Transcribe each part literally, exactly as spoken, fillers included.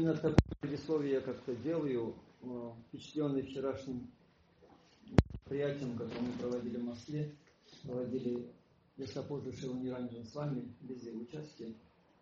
именно такое предисловие я как-то делаю, впечатленный вчерашним мероприятием, которое мы проводили в Москве, проводили Весоподжу Шрилу Ниранджана с вами, без его участия,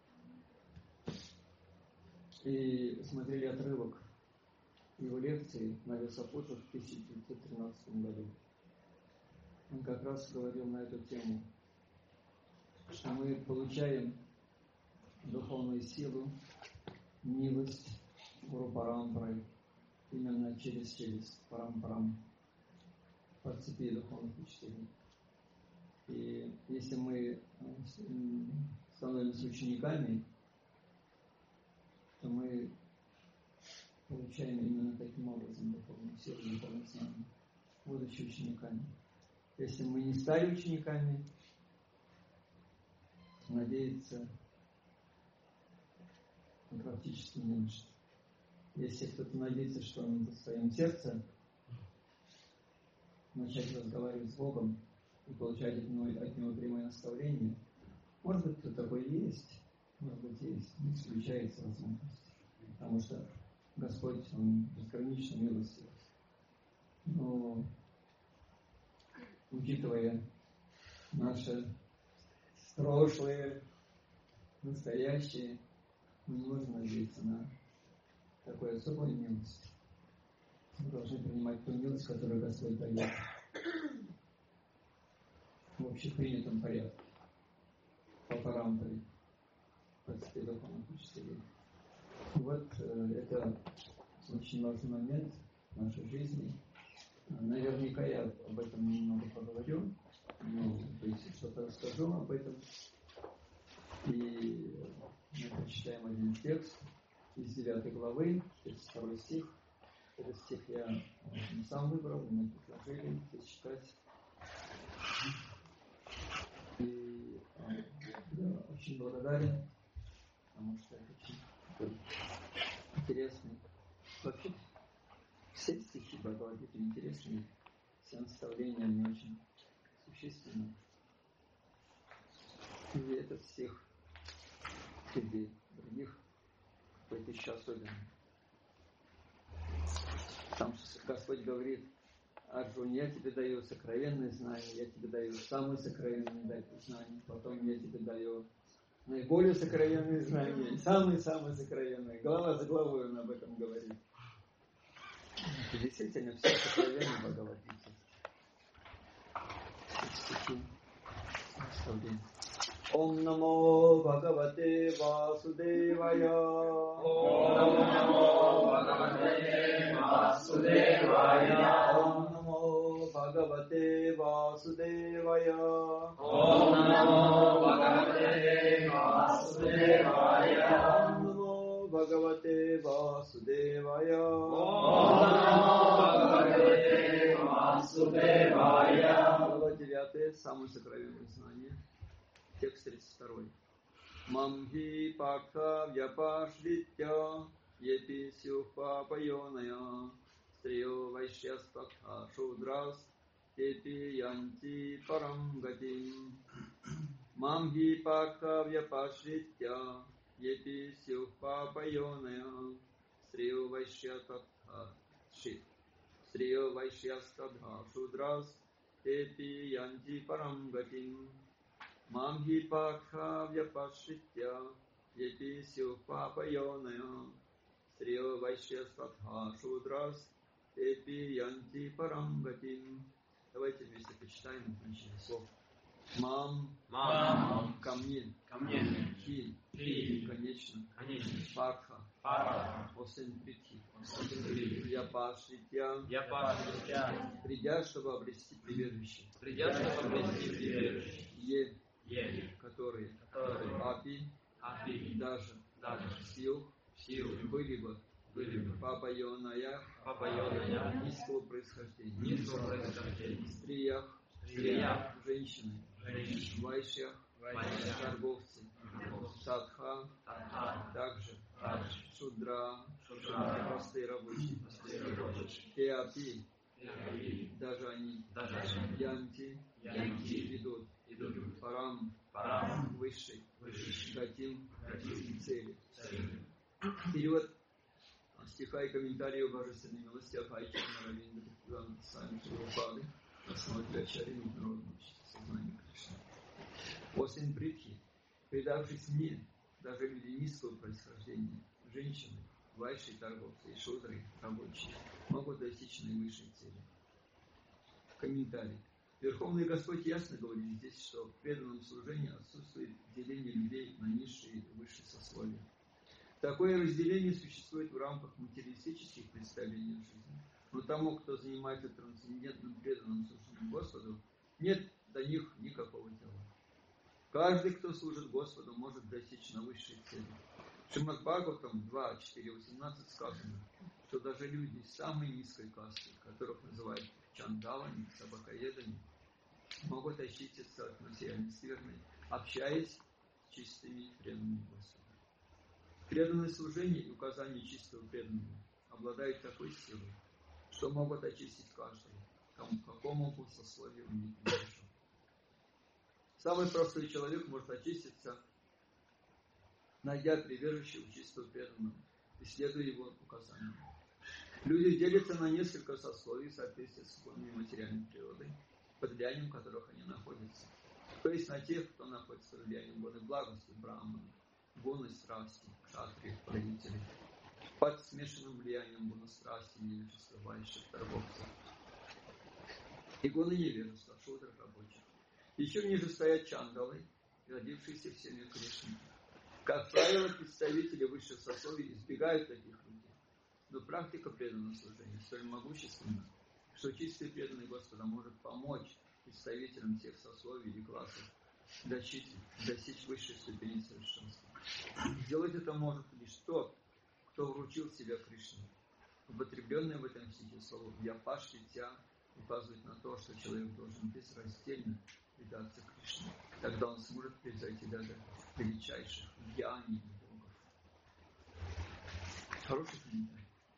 и смотрели отрывок его лекции на Весоподжу в тысяча девятьсот тринадцатом году. Он как раз говорил на эту тему, что мы получаем духовную силу, милость Гуру Парампры именно через через Парампрам, по цепи духовных учителей. И если мы становимся учениками, то мы получаем именно таким образом духовную силу, духовное знание, будучи учениками. Если мы не стали учениками, надеяться практически не на что. Если кто-то надеется, что он в своем сердце начать разговаривать с Богом и получать от него, от него прямое наставление, может быть, кто такой есть, может быть, есть, не исключается возможность. Потому что Господь, Он безгранично милостив. Но, учитывая наше прошлое, настоящее, мы не можем надеяться на такую особую милость. Мы должны принимать ту милость, которую Господь дает в общепринятом порядке, по Парампре, по цепи духовных учителей. И вот э, это очень важный момент в нашей жизни. Наверняка я об этом немного поговорю, ну, то есть что-то расскажу об этом. И мы прочитаем один текст из девятой главы, тридцать второй стих. Этот стих я не сам выбрал, мне предложили здесь читать. И я очень благодарен, потому что это очень такой интересный. Вообще все стихи Бхагавад-гиты интересные, все наставления они очень существенны. И этот стих среди других какой-то еще особенный. Там Господь говорит: Арджун, я тебе даю сокровенные знания, я тебе даю самые сокровенные знания, потом я тебе даю наиболее сокровенные знания, самые-самые сокровенные. Глава за главой он об этом говорит. И действительно, все сокровенные Бхагавад-гиты. Стихи наставления. Ом намо Бхагавате Васудевая. Ом намо Бхагавате Васудевая. Ом намо Бхагавате Васудевая. Ом намо Бхагавате Васудевая. Ом намо Бхагавате Васудевая. Ом намо Бхагавате Васудевая. Глава девятая, самое сокровенное знание. Текст тридцать второй. Мамхи пакха вьяпашвитя епи сюхпа пайоная стрио вайшьяспакха шудрас тепи янти парам гатим. Мамхи пакха вьяпашвитя епи сюхпа пайоная стрио вайшьяспакха стрио вайшьяспакха шудрас тепи янти парам гатим. Мамхи пакха вьяпашвитя епи сюхпа пайоная стрио вайшьяспакха шудрас тепи янти парам гатим. Давайте вместе почитаем значение слов. Мам, Мам, ко мне, ко мне, Хи, Хи, конечно, конечно, Пакха, Пара, Осен Притхи, Осен Вьяпашвитя, Я пашвитя, придя, чтобы обрести прибежище, придя, чтобы обрести прибежище, Е, Е, которые, которые, Апи, Апи, даже, даже, Сил, Сил, были бы, были бы, Папа Йоная, Папа Йоная, низкого происхождения, низкого происхождения, Стриях, Стриях, женщины, женщин, Вайшьях, Вайшьях, торговцы, торговцы, Садха, Татха, также, также, Шудра, Шудра, простые рабочие, простые рабочие, Теапи, Теапи, даже они, даже они, Янти, Янти, ведут, идут, Парам, Парам, высший, высший, Гатим, Гатим, цели. цели. Перевод стиха и комментариев Божественной милости Абхайчи Наравинда Бхактивинода Свами Прабхупады на основе для Ачарьи международного сознания Кришны. О сын Притхи, предавшись мне, даже люди низкого происхождения, женщины, вайши, торговцы и шудры, рабочие, могут достичь наивысшей цели. Комментарий. Верховный Господь ясно говорит здесь, что в преданном служении отсутствует деление людей на низшие и высшие сословия. Такое разделение существует в рамках материалистических представлений о жизни. Но тому, кто занимается трансцендентным преданным служением Господу, нет до них никакого дела. Каждый, кто служит Господу, может достичь на высшей цели. В Шримад Бхагаватам два, четыре, восемнадцать сказано, что даже люди самой низкой касты, которых называют чандалами, собакоедами, могут очиститься от материальной скверны, общаясь с чистыми преданными Господу. Преданное служение и указание чистого преданного обладают такой силой, что могут очистить каждого, кому, какому бы сословию он не принадлежал. Самый простой человек может очиститься, найдя прибежище у чистого преданного, исследуя его указания. Люди делятся на несколько сословий в соответствии с законами материальной природы, под влиянием которых они находятся. То есть на тех, кто находится под влиянием гуны благости, брамана, гуны страсти, кшатри, правителей, под смешанным влиянием гуны страсти, невежества, вайшев, торговцев, и гуны невежества, шудров, рабочих. Еще ниже стоят чандалы, родившиеся в семье Кришны. Как правило, представители высших сословий избегают таких людей. Но практика преданного служения столь могущественна, что чистый преданный Господа может помочь представителям всех сословий и классов достичь, достичь высшей ступени совершенства. Сделать это может лишь тот, кто вручил себя Кришне. Употребленное в этом стихе слово «Вьяпаштитя» указывает на то, что человек должен безраздельно предаться Кришне. Тогда он сможет превзойти даже величайших гьяни и богов. Хороший комментарий.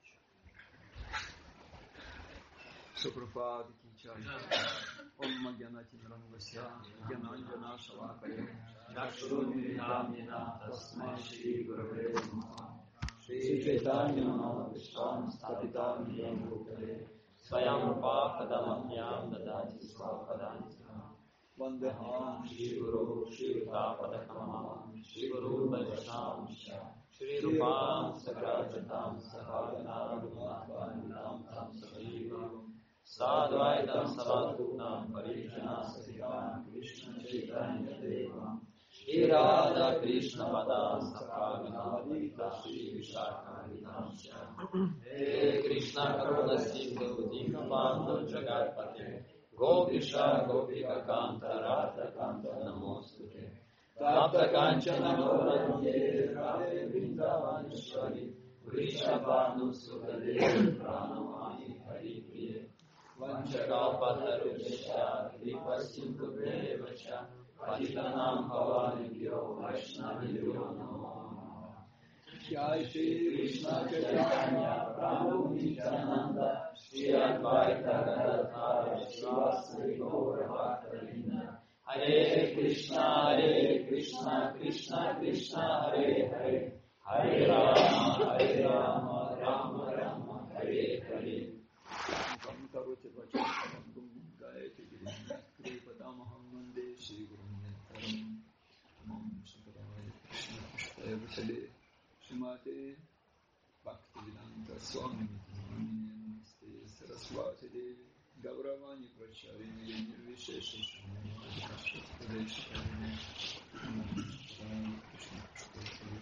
Шупрапада Кичай. Ом Магьянати Нрангася, Гьянанджана Шалакая, Чакшурумилитамина Тасмай Шри Гурве Намах. Шри Чайтанья Манавишвам Стапитам Ям Бхутале Сваям Рупа Падамахьям Дадати Свападантикам. Вандехам Шри Гуру Шри Рупападакамам Шри Гуру Вайшнам Шри Рупам Саграджатам Сахагана Рагунатванитам Там Сахивам Садвайтам Савадгутам Париджана Сахитам Кришна Чайтанья Девам Шри Рада Кришна Пада Сахагана Вадита Шри Вишака Видамча Хе Кришна Каруна Синдху Динабанду Джагатпате Гопиша Гопика Канта Радха Канта Намостуте Тапта Канчана Горанье Радhe Вриндаванешвари Вришабхану Сукадеви Пранамани Хари Прие Ванчакалпатарубхяща Крипасинкудевача Патитанам Паванибхьо Вайшнавибхьо Намо Джай Шри Кришна Чайтанья Прабху Нитянанда Шри Адвайта Гададхара Шривасари Гаура Бхактавринда Харе Кришна, Харе Кришна, Кришна Кришна, Харе Харе, Харе Рама, Харе Рама, Рама Рама, Харе Харе. Мукам кароти вачам гаяти гирим крипатамахам манде шри гуруньятарам мам шакарая Кришна Пуштая Васале Шримати Бхактивиданта Свами Намине Намасте Сарасвати Деви Гауравани Прачарини Нирвишеши Шримати Кашпадеши Шримати Кришна Пуштая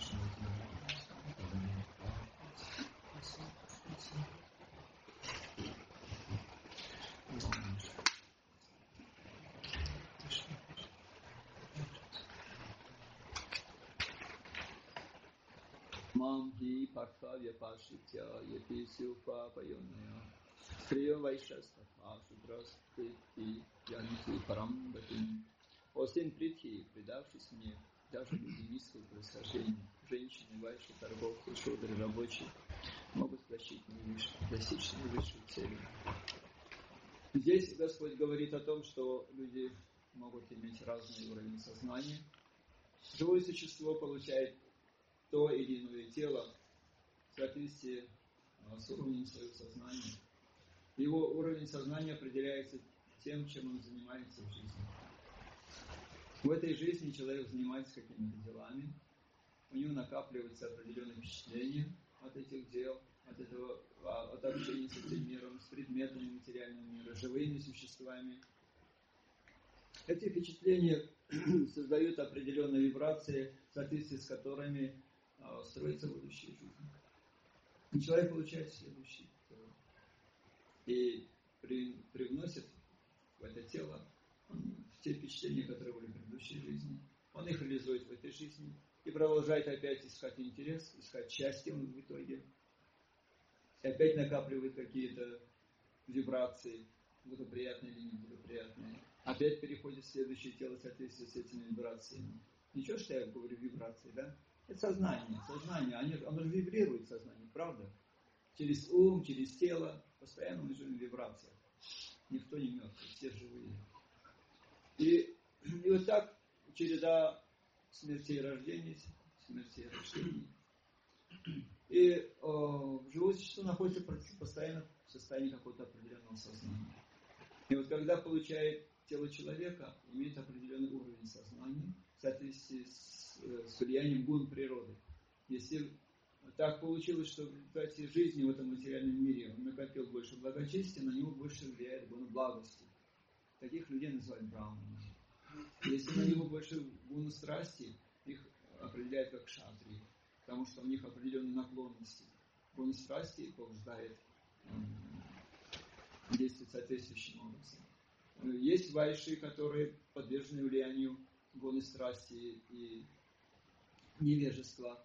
Васале Мам хи партхавья пашитя яти силпа пайоная Шрио вайшастатха шудрасты янти парамбатин. О сын Притхи, предавшись мне, даже люди низкого происхождения, женщины, вайши, торговцы, шудры, рабочие, могут достичь наивысшей, достичь наивысшей цели. Здесь Господь говорит о том, что люди могут иметь разные уровни сознания. Живое существо получает то или иное тело в соответствии с уровнем своего сознания. Его уровень сознания определяется тем, чем он занимается в жизни. В этой жизни человек занимается какими-то делами, у него накапливаются определенные впечатления от этих дел, от этого, от общения с этим миром, с предметами материального мира, живыми существами. Эти впечатления создают определенные вибрации, в соответствии с которыми а, строится будущая жизнь. И человек получает следующий и при, привносит в это тело он, те впечатления, которые были в предыдущей жизни. Он их реализует в этой жизни и продолжает опять искать интерес, искать счастье в итоге. И опять накапливает какие-то вибрации, благоприятные или неблагоприятные. Опять переходит в следующее тело в соответствии с этими вибрациями. Ничего, что я говорю вибрации, да? Это сознание. Сознание, они, оно же вибрирует, сознание, правда? Через ум, через тело. Постоянно мы живем в вибрациях. Никто не мертвый, все живые. И, и вот так череда смертей и рождений, смертей и рождений. И э, живое существо находится постоянно в состоянии какого-то определенного сознания. И вот когда получает тело человека, имеет определенный уровень сознания в соответствии с, с влиянием гун природы. Если так получилось, что в результате жизни в этом материальном мире он накопил больше благочестия, на него больше влияет гуна благости. Таких людей называют браманами. Если на него больше гуна страсти, их определяют как кшатрии, потому что у них определенные наклонности. Гуна страсти побуждает действовать соответствующим образом. Есть вайши, которые подвержены влиянию гуны страсти и невежества.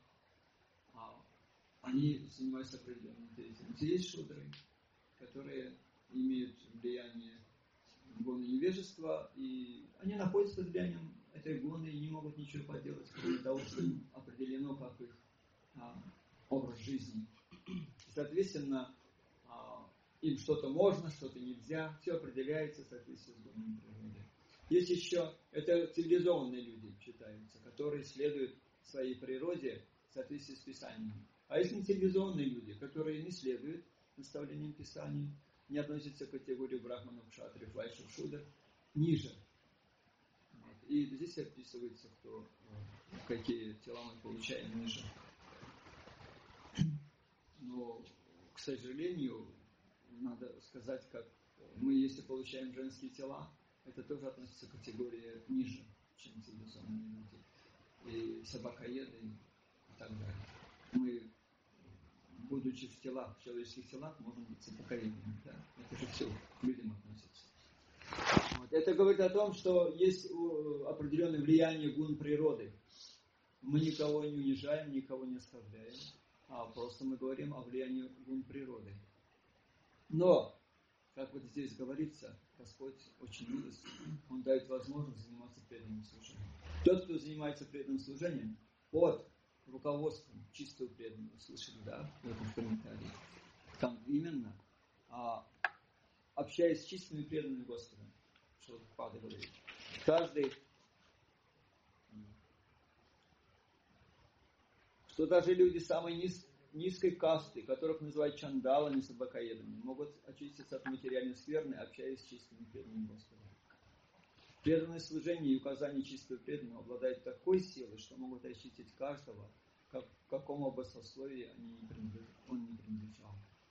Они занимаются определенной деятельностью. Есть шудры, которые имеют влияние гуны невежества, и они находятся под влиянием этой гуны и не могут ничего поделать, кроме того, что им определено как их а, образ жизни. И, соответственно, а, им что-то можно, что-то нельзя, все определяется в соответствии с гуной природы. Есть еще, это цивилизованные люди считаются, которые следуют своей природе в соответствии с Писанием. А есть нецивилизованные люди, которые не следуют наставлениям Писаний, не относятся к категории брахманов, кшатриев, вайшев, шудр, ниже. Вот. И здесь описывается, кто, какие тела мы получаем ниже. Но, к сожалению, надо сказать, как мы, если получаем женские тела, это тоже относится к категории ниже, чем цивилизованные люди. И собакоеды и так далее. Мы, будучи в телах, в человеческих телах, можем быть собакоедами. Да? Это же все к людям относится. Вот. Это говорит о том, что есть определенное влияние гун природы. Мы никого не унижаем, никого не оставляем, а просто мы говорим о влиянии гун природы. Но, как вот здесь говорится, Господь очень милостивый, Он дает возможность заниматься преданным служением. Тот, кто занимается преданным служением, под руководством чистого преданного, слышали, да, в этом комментарии, там именно, а, общаясь с чистыми преданными Господом, что Пада говорит, каждый, что даже люди самой низ, низкой касты, которых называют чандалами, собакоедами, могут очиститься от материальной скверны, общаясь с чистыми преданными Господом. Преданное служение и указание чистого преданного обладает такой силой, что могут очистить каждого, как, к какому бы сословию они не он не принадлежал.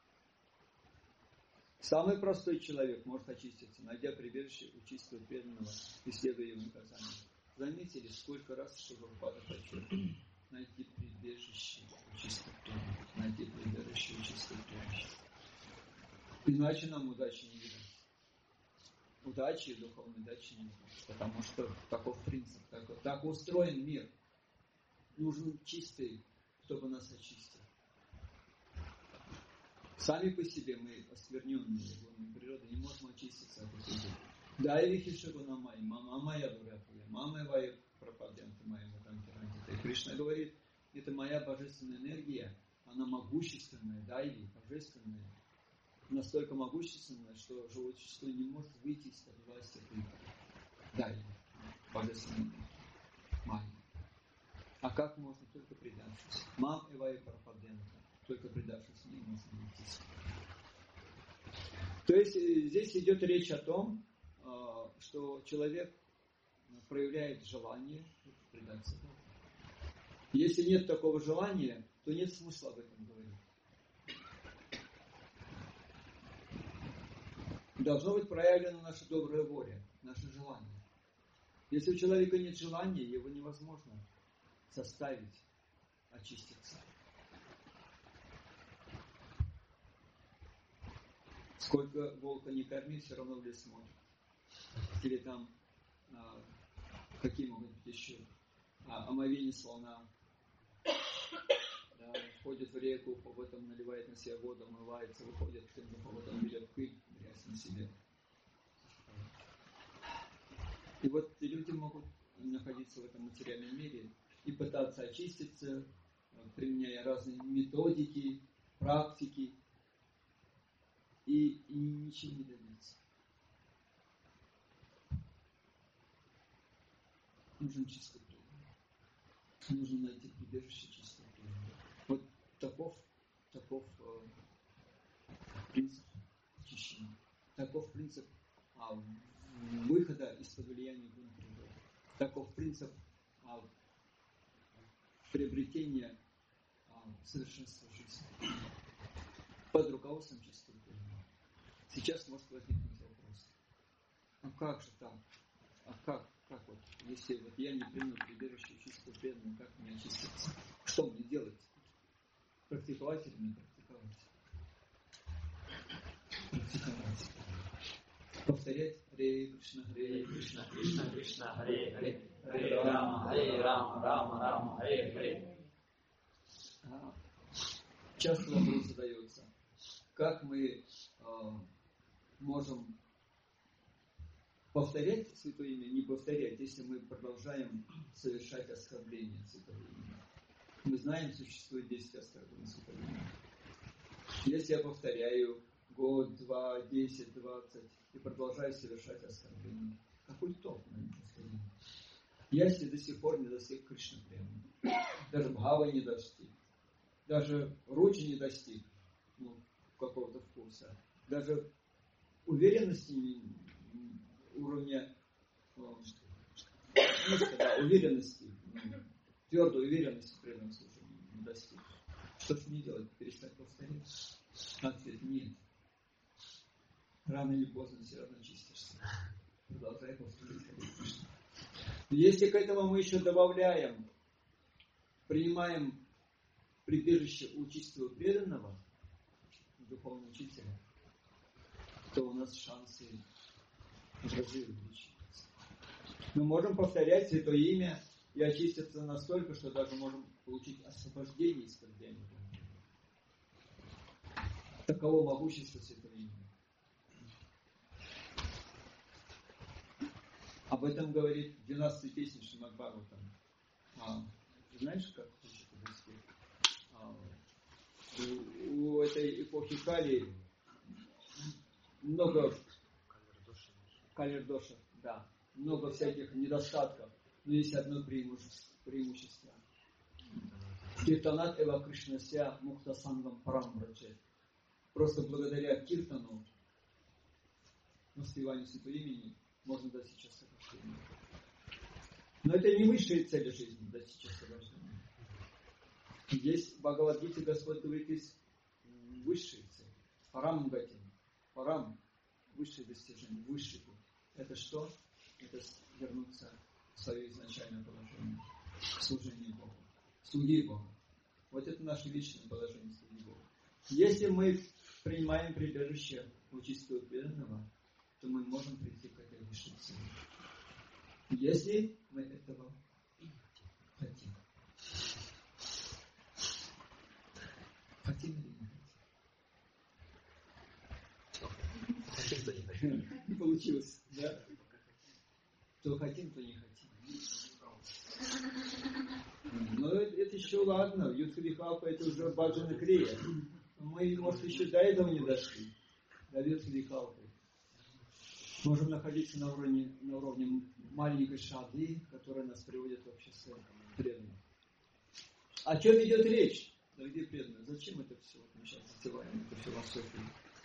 Самый простой человек может очиститься, найдя прибежище у чистого преданного и следуя его наказанию. Заметили, сколько раз Шилапада подчеркивает? Найти прибежище у чистого преданного. Найти прибежище у чистого преданного. Иначе нам удачи не видно. Удачи и духовной удачи нет. Потому что таков принцип, так, так устроен мир. Нужен чистый, чтобы нас очистил. Сами по себе мы, оскверненные гунами природы, не можем очиститься от этих дел. Дай вихишагуна май, мама моя дуратая, мама моя пропаденты моя матантирантита. И Кришна говорит, это моя божественная энергия, она могущественная, дайви, божественная. Настолько могущественная, что живое существо не может выйти из-под власти этой дайви, божественной магии. А как можно только предавшись? Мам эвай пропаденты. только предавшись мне, можно найти. То есть здесь идет речь о том, что человек проявляет желание предаться Богу. Если нет такого желания, то нет смысла об этом говорить. Должно быть проявлена наша добрая воля, наше желание. Если у человека нет желания, его невозможно заставить очиститься. Сколько волка не корми, все равно в лес смотрит. Или там, а, какие могут быть еще, а, омовение слона. Да, входит в реку, по этом наливает на себя воду, омывается, выходит, по этом берет пыль, грязь на себе. И вот люди могут находиться в этом материальном мире и пытаться очиститься, применяя разные методики, практики, и, и ничего не добиться. Нужен чистый преданный. Нужно найти прибежище чистого преданного. Вот таков, таков э, принцип очищения. Таков принцип а, выхода из-под влияния гуна природы. Таков принцип а, приобретения а, совершенства жизни. Под руководством чистого преданного. Сейчас может возникнуть вопрос. А как же так? А как? Как вот? Если вот я не приму прибежище чистого преданного, как мне очиститься? Что мне делать? Практиковать или не практиковать? Практиковать. Повторять Харе Кришна, Харе Кришна, Кришна Кришна, Харе Харе, Харе Рама, Харе Рама, Рама Рама, Харе Харе. Часто вопрос задается, как мы э, можем повторять Святое Имя, не повторять, если мы продолжаем совершать оскорбление Святого Имени. Мы знаем, существует десять оскорблений Святого Имени. Если я повторяю год, два, десять, двадцать и продолжаю совершать оскорбление, какой толк на этом оскорблении? Если до сих пор не достиг Кришны прямо, даже бхавы не достиг, даже ручи не достиг, ну, какого-то вкуса, даже уверенности не, уровня ну, да, уверенности, твердой уверенности в преданном служении не достиг. Что же мне делать? Перестать повторять? Ответ нет. Рано или поздно все равно чистишься. Продолжай повторять. Если к этому мы еще добавляем, принимаем прибежище у чистого преданного, духовного учителя, то у нас шансы разы увеличиваются. Мы можем повторять Святое Имя и очиститься настолько, что даже можем получить освобождение из-под влияния. Таково могущество Святого Имени. Об этом говорит двенадцатая песня Шримад Бхагаватам. А, знаешь, как учат объяснить? А, у, у этой эпохи Кали много калер-доша, да, много всяких недостатков, но есть одно преимущество. преимущество. Киртанат эва Кришнася мухта сангам парамбраджет. Просто благодаря киртану, воспеванию Святого Имени, можно достичь освобождения. Но это не высшие цели жизни, достичь освобождения. Здесь в Бхагавад-гите Господь говорит, есть высшие цели. Парам гатин. Парам. Высшее достижение, высший путь. Это что? Это вернуться в свое изначальное положение. Служение Богу. Слуги Богу. Вот это наше вечное положение слуги Богу. Если мы принимаем прибежище у чистого преданного, то мы можем прийти к этой высшей цели. Если мы этого хотим. Хотим или не хотим? Хотим, то не хотим. Не получилось, да? То хотим, то не хотим. Но это еще ладно. Юдха-вихалпа это уже баджана крия. Мы, может, еще до этого не дошли. До Юдха-вихалпы. Можем находиться на уровне, на уровне маленькой шады, которая нас приводит в общество преданных. О чем идет речь? Дорогие преданные, зачем это все? Вот мы сейчас затеваем эту философию.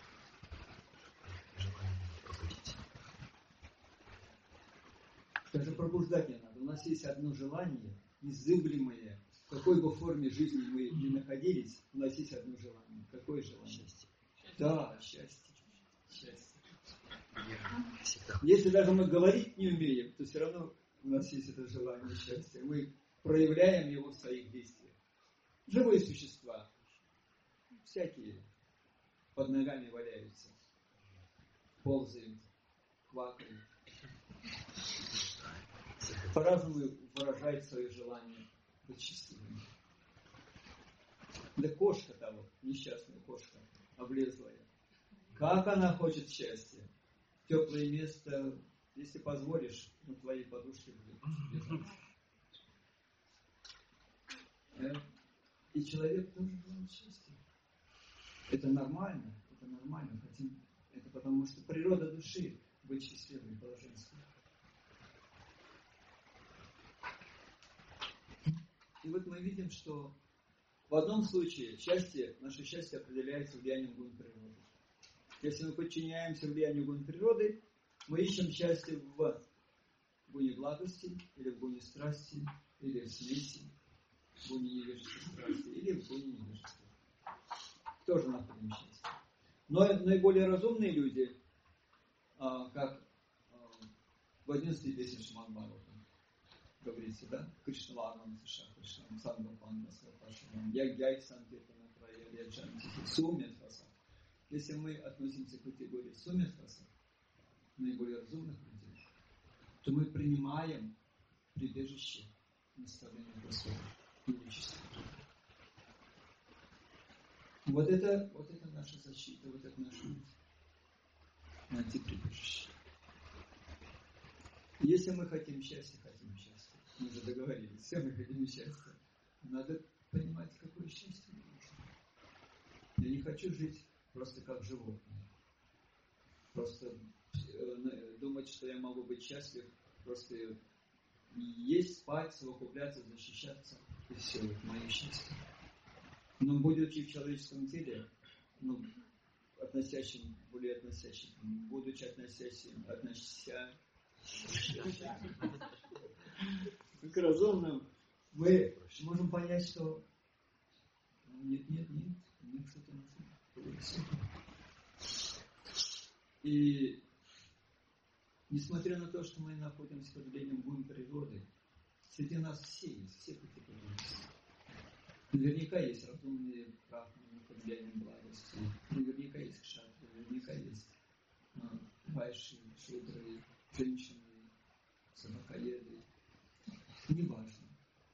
Даже пробуждать не надо. У нас есть одно желание, незыблемое. В какой бы форме жизни мы ни находились, у нас есть одно желание. Какое желание? Счастье. Да, счастье. Счастье. Если даже мы говорить не умеем, то все равно у нас есть это желание счастья. Мы проявляем его в своих действиях. Живые существа, всякие, под ногами валяются, ползают, квакают. По-разному выражает свое желание быть счастливым. Да кошка того, несчастная кошка, облезлая. Как она хочет счастья? Теплое место, если позволишь, на твоей подушке будет лежать. И человек тоже желает счастья. Это нормально, это нормально. Хотим, это потому что природа души быть счастливым, блаженством. И вот мы видим, что в одном случае счастье, наше счастье определяется влиянием гун природы. Если мы подчиняемся влиянию гун природы, мы ищем счастье в гуне благости, или в гуне страсти, или в смеси, в гуне невежества страсти, или в гуне невежества. Тоже находим счастье. Но наиболее разумные люди, как в одиннадцатой песне Шримад Бхагаватам говорится, да? Кришна Вагам Саша, Кришна Сангапан, Свапашанам, Ягьяй Санкиртана Прая, Яджанти, Сумятхаса. Если мы относимся к категории Сумятхаса, наиболее разумных людей, то мы принимаем прибежище наставления Господа и величества. Вот это, вот это наша защита, вот это наш путь. Найти прибежище. Если мы хотим счастья, хотим счастья. Мы уже договорились, все мы хотим счастья. Надо понимать, какое счастье нужно. Я не хочу жить просто как животное. Просто э, думать, что я могу быть счастлив, просто есть, спать, совокупляться, защищаться. И все, это мое счастье. Но будучи в человеческом теле, ну, относящим, более относящим, будучи относящим, относя, к разумным, мы можем понять, что нет, нет, нет, мне что-то нужно. И несмотря на то, что мы находимся под влиянием гун природы, среди нас все есть, все категории. Наверняка есть разумные брахманы под влиянием благости, наверняка есть кшатры, наверняка есть а, вайши, шудры, женщины, собакоеды. Неважно.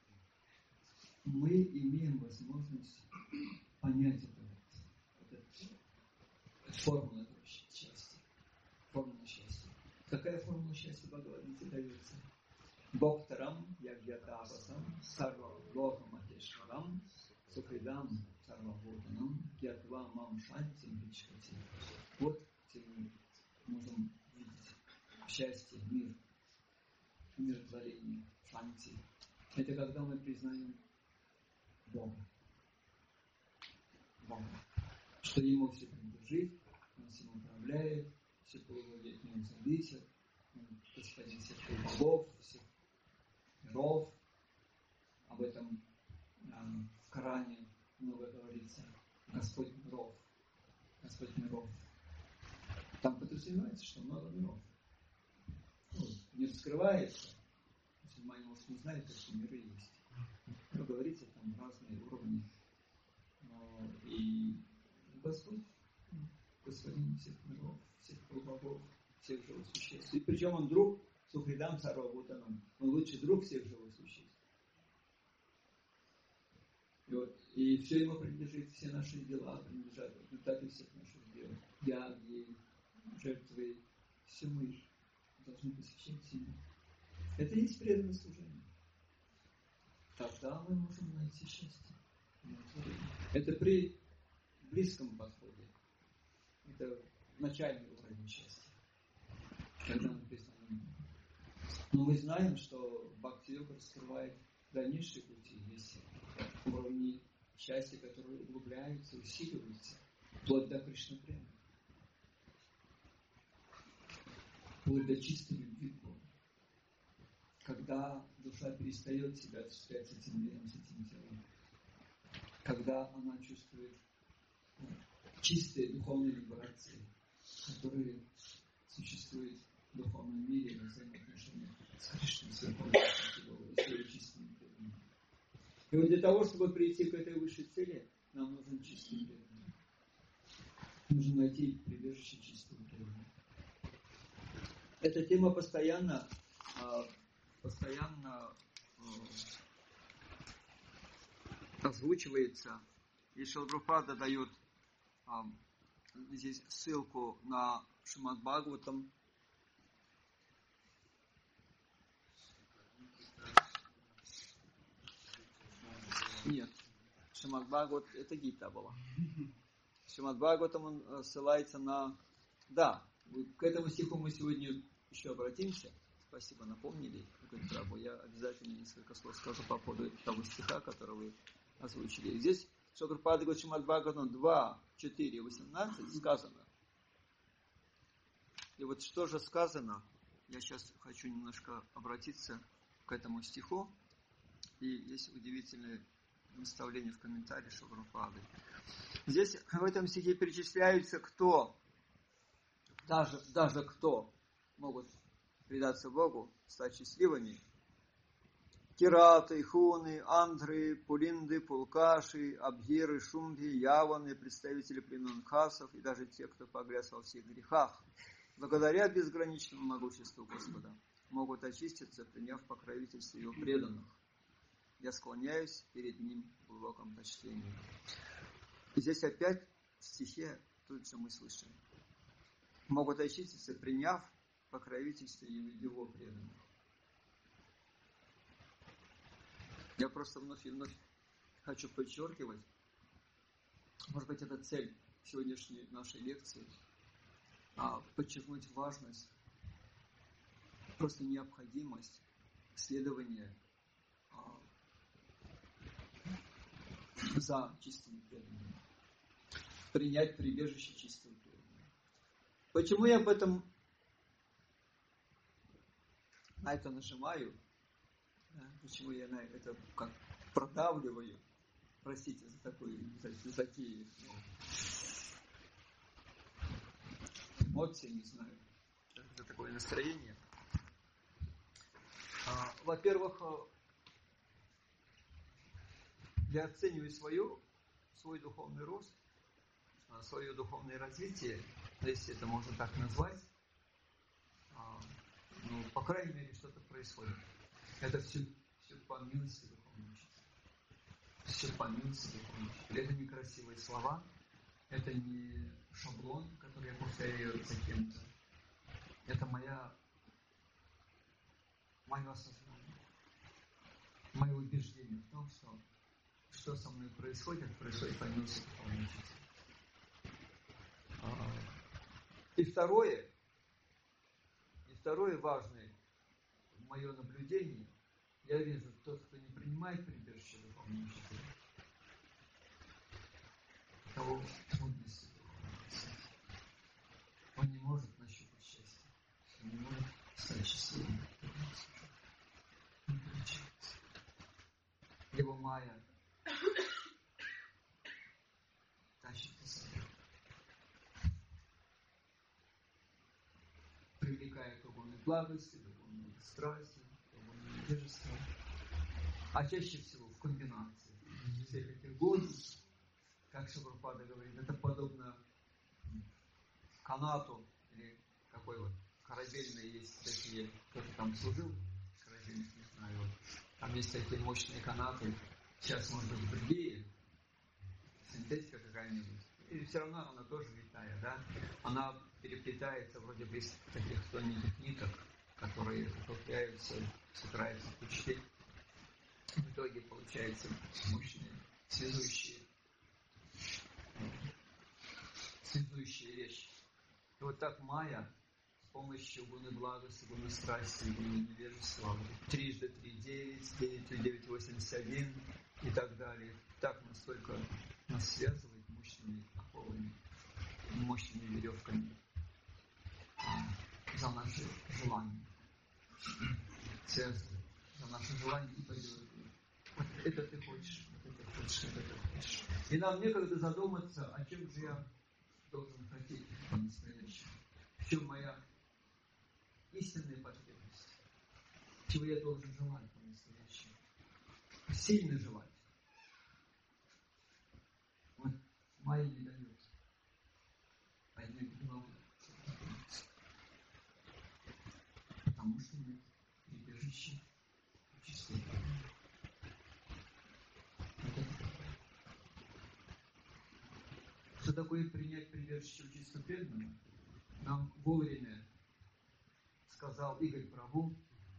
Мы имеем возможность понять это, вот эту формулу этого счастья. Формула счастья. Какая формула счастья в Бхагавад-гите дается? Боктарам ягьятавасам сарва лохаматешварам сукридам сарвабхутанам гьятва мам шантим вичхати. Вот где мы можем видеть счастье, мир, умиротворение, шанти. Это когда мы признаем Бога. Бога. Что Ему все принадлежит, Он всем управляет, все половодья от Него зависят, Он господин всех богов, всех миров. Об этом э, в Коране много говорится. Господь миров. Господь миров. Там подразумевается, что много миров. Ну, не раскрывается. Мусульмане, может, не знают, что миры есть. Но говорится там разные уровни. Но и Господь, Господин всех миров, всех богов, всех живых существ. И причем Он друг Сухридам Сарвабхутанам. Он лучший друг всех живых существ. И, вот, и все Ему принадлежит, все наши дела принадлежат в результате всех наших дел. Яги, жертвы, все мы должны посвящать Ему. Это и есть преданное служение. Тогда мы можем найти счастье. Это при близком подходе. Это начальный уровень счастья. Когда мы признаем. Но мы знаем, что Бхакти-йога раскрывает дальнейшие пути. Есть уровни счастье, которое углубляется, усиливается, вплоть до Кришна-према, вплоть до чистой любви к Богу. Когда душа перестает себя осуществлять с этим миром, с этим телом, когда она чувствует ну, чистые духовные вибрации, которые существуют в духовном мире, во взаимоотношениях с Кришной, с Верховным Богом, с его чистым преданным. И вот для того, чтобы прийти к этой высшей цели, нам нужен чистый преданный. Нужно найти прибежище чистого преданного. Эта тема постоянно, постоянно озвучивается. И Шрила Прабхупада дает здесь ссылку на Шримад Бхагаватам. Нет, Шримад Бхагават это Гита была. Шримад Бхагаватам он ссылается на... Да, к этому стиху мы сегодня еще обратимся. Спасибо, напомнили. Я обязательно несколько слов скажу по поводу того стиха, который вы озвучили. Здесь Шрила Прабхупада говорит, Шримад Бхагаватам два, четыре, восемнадцать сказано. И вот что же сказано, я сейчас хочу немножко обратиться к этому стиху. И есть удивительное наставление в комментарии Шрила Прабхупады. Здесь в этом стихе перечисляются, кто, даже, даже кто могут предаться Богу, стать счастливыми. Кираты, хуны, андры, пулинды, пулкаши, абхиры, шумбхи, яваны, представители племен хасов и даже те, кто погряз во всех грехах, благодаря безграничному могуществу Господа, могут очиститься, приняв покровительство Его преданных. Я склоняюсь перед Ним в глубоком почтении. И здесь опять в стихе то, что мы слышим. Могут очиститься, приняв покровительство Его преданных. Я просто вновь и вновь хочу подчеркивать, может быть, это цель сегодняшней нашей лекции, а подчеркнуть важность, просто необходимость следования а, за чистым преданным. Принять прибежище чистого преданного. Почему я об этом на это нажимаю? Да? Почему я на это как продавливаю? Простите за, такой, за, за такие ну, эмоции, не знаю, за такое настроение. А, во-первых, я оцениваю свою, свой духовный рост, свое духовное развитие, если это можно так назвать. А, ну, по крайней мере, что-то происходит. Это все, все по милости духовного учителя. Все по милости духовного учителя. Это не красивые слова, это не шаблон, который я повторяю за кем-то. Это моя, мое осознание, мое убеждение в том, что что со мной происходит, происходит по милости духовного учителя. И второе, и второе важное мое наблюдение, я вижу, тот, кто не принимает прибежище духовного учителя, того трудности духовного учителя. Он не может нащупать счастье, он не может стать счастливым. Не получается. Его майя тащит за собой. Привлекает духовные благости, духовные страсти, духовные невежество. А чаще всего в комбинации всех этих гонок, как Шрила Прабхупада говорит, это подобно канату, или какой вот корабельный есть такие, кто-то там служил, корабельных, не знаю, вот. Там есть такие мощные канаты, сейчас может быть другие, синтетика какая-нибудь. И все равно она тоже витая, да? Она переплетается вроде бы из таких тоненьких ниток, которые цепляются, собираются в пучки. В итоге получаются мощные связующие, связующие вещи. И вот так майя с помощью гуны благости, гуны страсти, гуны невежества, трижды три девять, девять девять восемьдесят один, и так далее. Так настолько нас связывает мощными оковами, мощными веревками за наши желания. Связывает за наши желания и пойдет. Вот это ты хочешь, вот это хочешь, вот это хочешь. И нам некогда задуматься, о чем же я должен хотеть по-настоящему. В чем моя истинная потребность. Чего я должен желать по-настоящему. Сильно желать. Вот Майя не дает. А я не могу. Потому что нет прибежища чистоты. Что такое принять прибежище у чисто преданного? Нам вовремя сказал Игорь Прабhu.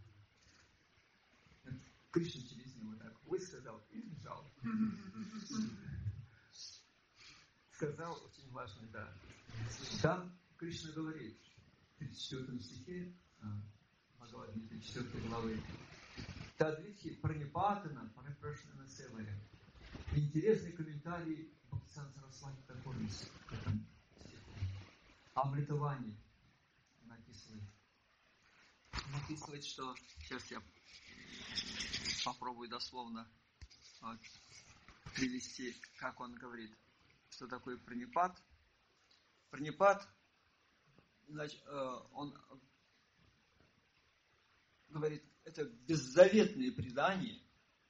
Кришна через него так высказал и сбежал. Сказал очень важно, да. Там Кришна говорит в тридцать четвёртом стихе Бхагавад-гиты четвёртой главы: Тадвитхи пранипатана парапрашнана севая. Интересный комментарий Бхактисиданта Сарасвати Такура к этому стиху. Амритавани написывает. Написывает, что... Сейчас я попробую дословно вот, привести, как он говорит, что такое пранипат. Пранипат, значит, он говорит, это беззаветные предания,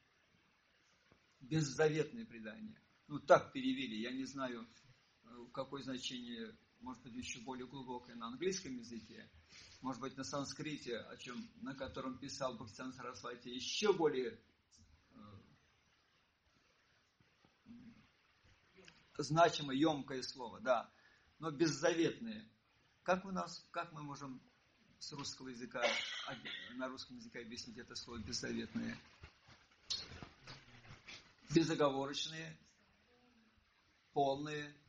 беззаветные предания. Ну, так перевели, я не знаю, какое значение, может быть, еще более глубокое на английском языке, может быть, на санскрите, о чем, на котором писал Бхактисиданта Сарасвати, еще более э, значимое, емкое слово, да, но беззаветные. Как у нас, как мы можем с русского языка, на русском языке объяснить это слово беззаветные? Безоговорочные, полные.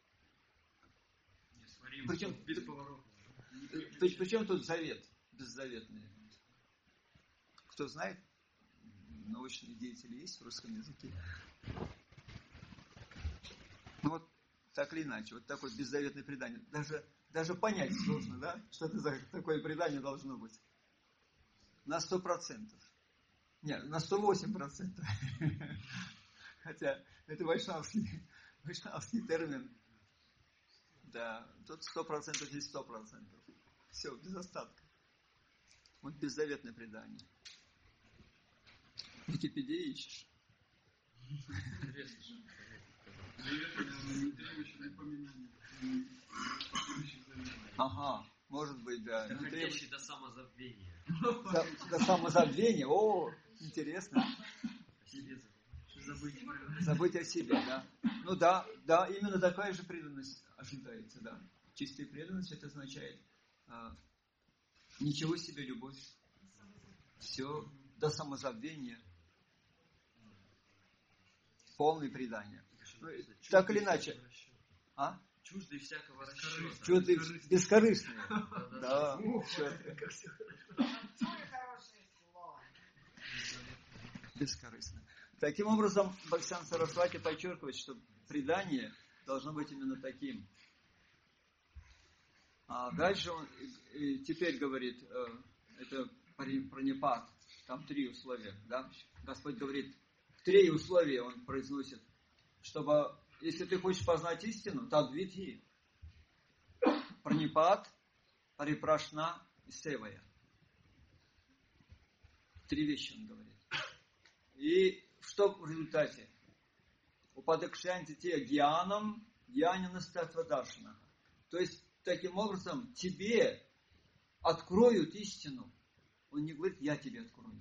Причем, причем тут завет, беззаветные? Кто знает? Научные деятели есть в русском языке? Ну вот, так или иначе, вот такое беззаветное предание. Даже, даже понять сложно, да? Что это за такое предание должно быть. На сто процентов. Нет, на сто восемь процентов. Хотя это вайшнавский, вайшнавский термин. Да, тут сто процентов есть сто процентов. Все, без остатка. Вот беззаветное предание. В Википедии ищешь? Ага, может быть, да. Доходящий до самозабвения. До, до самозабвения? О, интересно. О себе забыть. Забыть о себе, да. Ну да, да, именно такая же преданность ожидается, да. Чистая преданность, это означает а, ничего себе любовь. Все до самозабвения. Полное предание. Ну, так или иначе. А? Чуждый всякого расчета. Чуждый, бескорыстный. Да. Бескорыстно. Таким образом, Бхактисиданта Сарасвати подчеркивает, что предание должно быть именно таким. А дальше он и теперь говорит, это пранипат, там три условия, да? Господь говорит, три условия он произносит, чтобы, если ты хочешь познать истину, тадвитхи, пранипат, парипрашна и севая. Три вещи он говорит. И что в результате? Упадакшанти те гьянам, гьянина статвадаршана. То есть, таким образом, тебе откроют истину. Он не говорит, я тебе открою.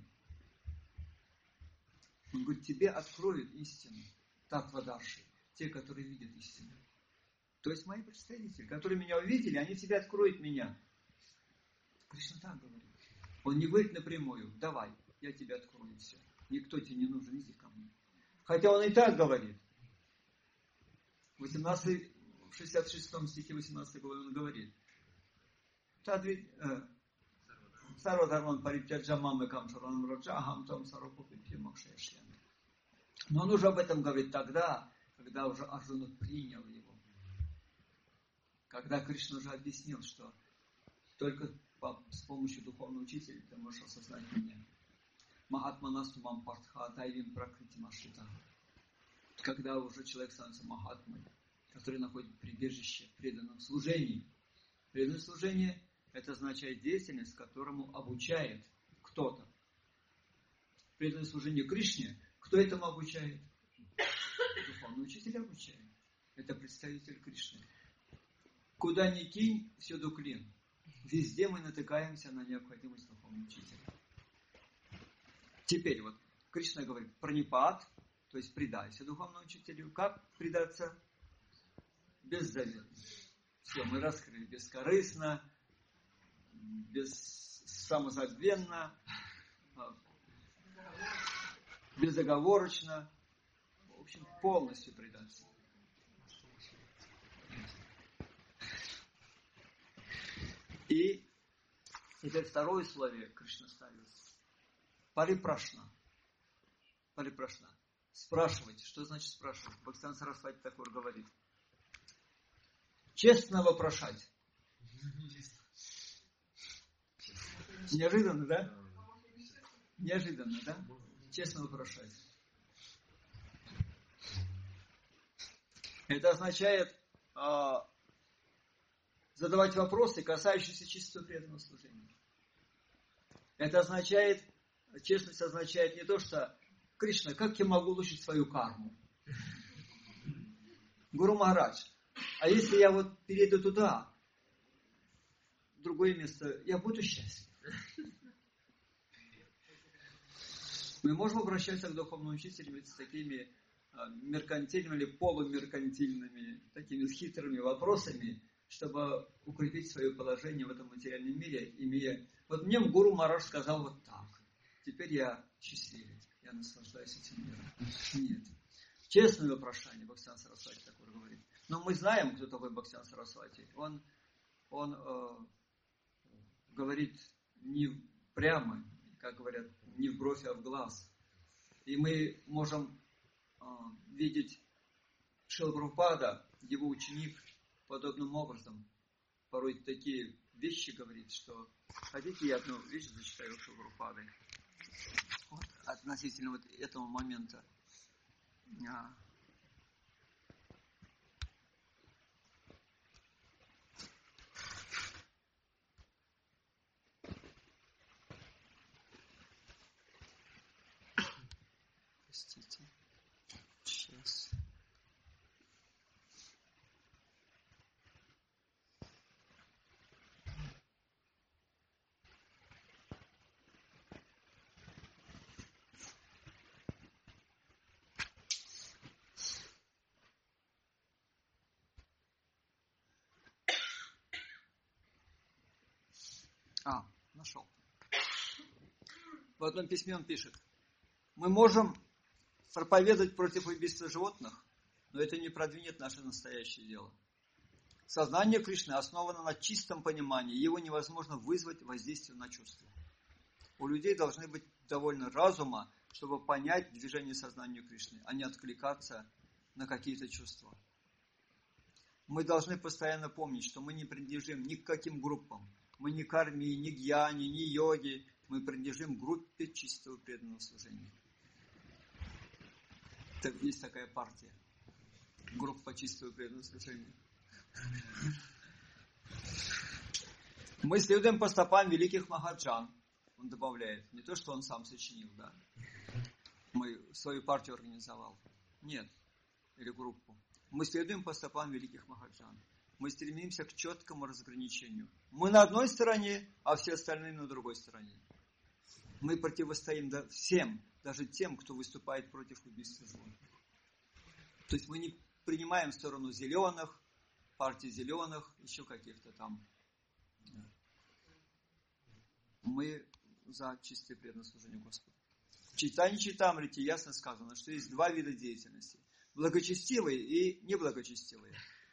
Он говорит, тебе откроют истину. Татвадарши. Те, которые видят истину. То есть, мои представители, которые меня увидели, они тебе откроют меня. Кришна так говорит. Он не говорит напрямую, давай, я тебе открою все. Никто тебе не нужен, иди ко мне. Хотя он и так говорит. В шестьдесят шестом стихе восемнадцатой главы он говорит. Сарвадарман паритяджамамы камшаранам раджа ахам там сарвапупипья макшаяшьями. Но он уже об этом говорит тогда, когда уже Арджуна принял его. Когда Кришна уже объяснил, что только с помощью духовного учителя ты можешь осознать меня. Махатманасту мам партха тайвим пракрити машита. Когда уже человек становится махатмой, который находит прибежище в преданном служении. Преданное служение – это означает деятельность, которому обучает кто-то. Преданное служение Кришне, кто этому обучает? Духовный учитель обучает. Это представитель Кришны. Куда ни кинь, всюду клин. Везде мы натыкаемся на необходимость духовного учителя. Теперь вот Кришна говорит пранипат, то есть предайся духовному учителю. Как предаться? Беззаветно. Все, мы раскрыли. Бескорыстно, без самозабвенно, безоговорочно. В общем, полностью предаться. И теперь второе условие Кришна ставит. Парипрашна. Парипрашна. Спрашивайте. Что значит спрашивать? Бхактивинода Сарасвати Такур говорит. Честно вопрошать. Неожиданно, да? Неожиданно, да? Честно вопрошать. Это означает э, задавать вопросы, касающиеся чистого преданного служения. Это означает, честность означает не то, что Кришна, как я могу улучшить свою карму? Гуру Махарадж, а если я вот перейду туда, в другое место, я буду счастлив. Мы можем обращаться к духовному учителю с такими меркантильными или полумеркантильными, такими хитрыми вопросами, чтобы укрепить свое положение в этом материальном мире, имея... Вот мне Гуру Махарадж сказал вот так. Теперь я счастливый, я наслаждаюсь этим миром. Нет. Честное вопрошание, Бхактивинода Сарасвати Такур говорит. Но мы знаем, кто такой Бхактивинода Сарасвати. Он, он э, говорит не прямо, как говорят, не в бровь, а в глаз. И мы можем э, видеть Шрила Прабхупада, его ученик, подобным образом. Порой такие вещи говорит, что... Хотите, я одну вещь зачитаю Шрила Прабхупады? Вот, относительно вот этого момента. А. Простите. Сейчас. А, нашел. В одном письме он пишет. Мы можем проповедовать против убийства животных, но это не продвинет наше настоящее дело. Сознание Кришны основано на чистом понимании. Его невозможно вызвать воздействием на чувства. У людей должны быть довольно разума, чтобы понять движение сознания Кришны, а не откликаться на какие-то чувства. Мы должны постоянно помнить, что мы не принадлежим ни к каким группам. Мы не карми, ни гьяни, ни йоги. Мы принадлежим группе чистого преданного служения. Так, есть такая партия. Группа чистого преданного служения. Мы следуем по стопам великих махаджан. Он добавляет. Не то, что он сам сочинил, да. Мы свою партию организовал. Нет. Или группу. Мы следуем по стопам великих махаджан. Мы стремимся к четкому разграничению. Мы на одной стороне, а все остальные на другой стороне. Мы противостоим всем, даже тем, кто выступает против убийства животных. То есть мы не принимаем сторону зеленых, партии зеленых, еще каких-то там. Мы за чистое преданное служение Господу. В Чайтанья Чайтамрите ясно сказано, что есть два вида деятельности. Благочестивые и неблагочестивые.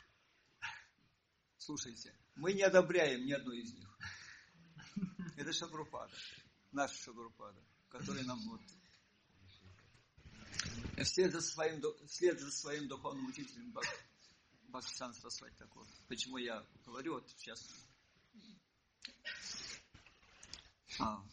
Слушайте, мы не одобряем ни одной из них. Это Шрила, наша Шрила, который нам вот... Вслед за своим, вслед за своим духовным учителем Бхактисиданта Сарасвати Такур. Почему я говорю вот сейчас? А.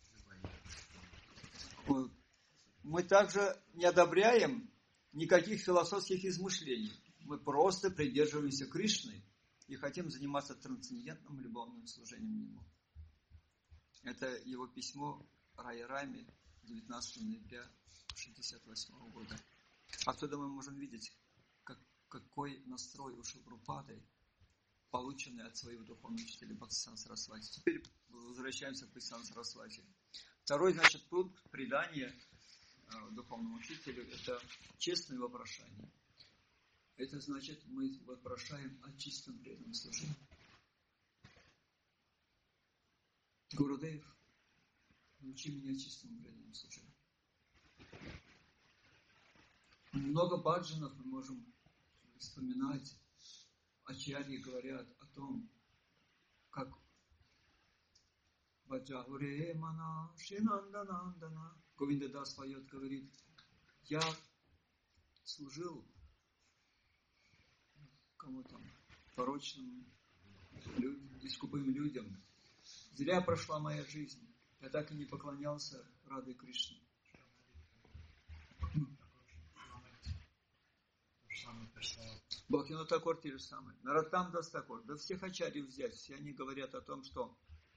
Мы также не одобряем никаких философских измышлений. Мы просто придерживаемся Кришны и хотим заниматься трансцендентным любовным служением Ему. Это его письмо Рая Раме девятнадцатого ноября шестьдесят восьмого года. Отсюда мы можем видеть, как, какой настрой у Шилпрапады, полученный от своего духовного учителя Бхактисиданта Сарасвати. Теперь возвращаемся к Бхактисиданта Сарасвати. Второй, значит, пункт предания э, духовному учителю – это честное вопрошание. Это значит, мы вопрошаем о чистом преданном служении. Гурудев, научи меня чистому преданному служению. Много баджанов мы можем вспоминать. Ачарьи говорят о том, как Баджахуре Мана Шинанданандана Говиндадас поет, говорит: я служил кому-то порочным людям, и скупым людям. Зря прошла моя жизнь. Я так и не поклонялся Раде Кришне. Бхактивинода Такур те же самые. Нароттам Дас Такур. Да всех ачарьев взять. Все они говорят о том, что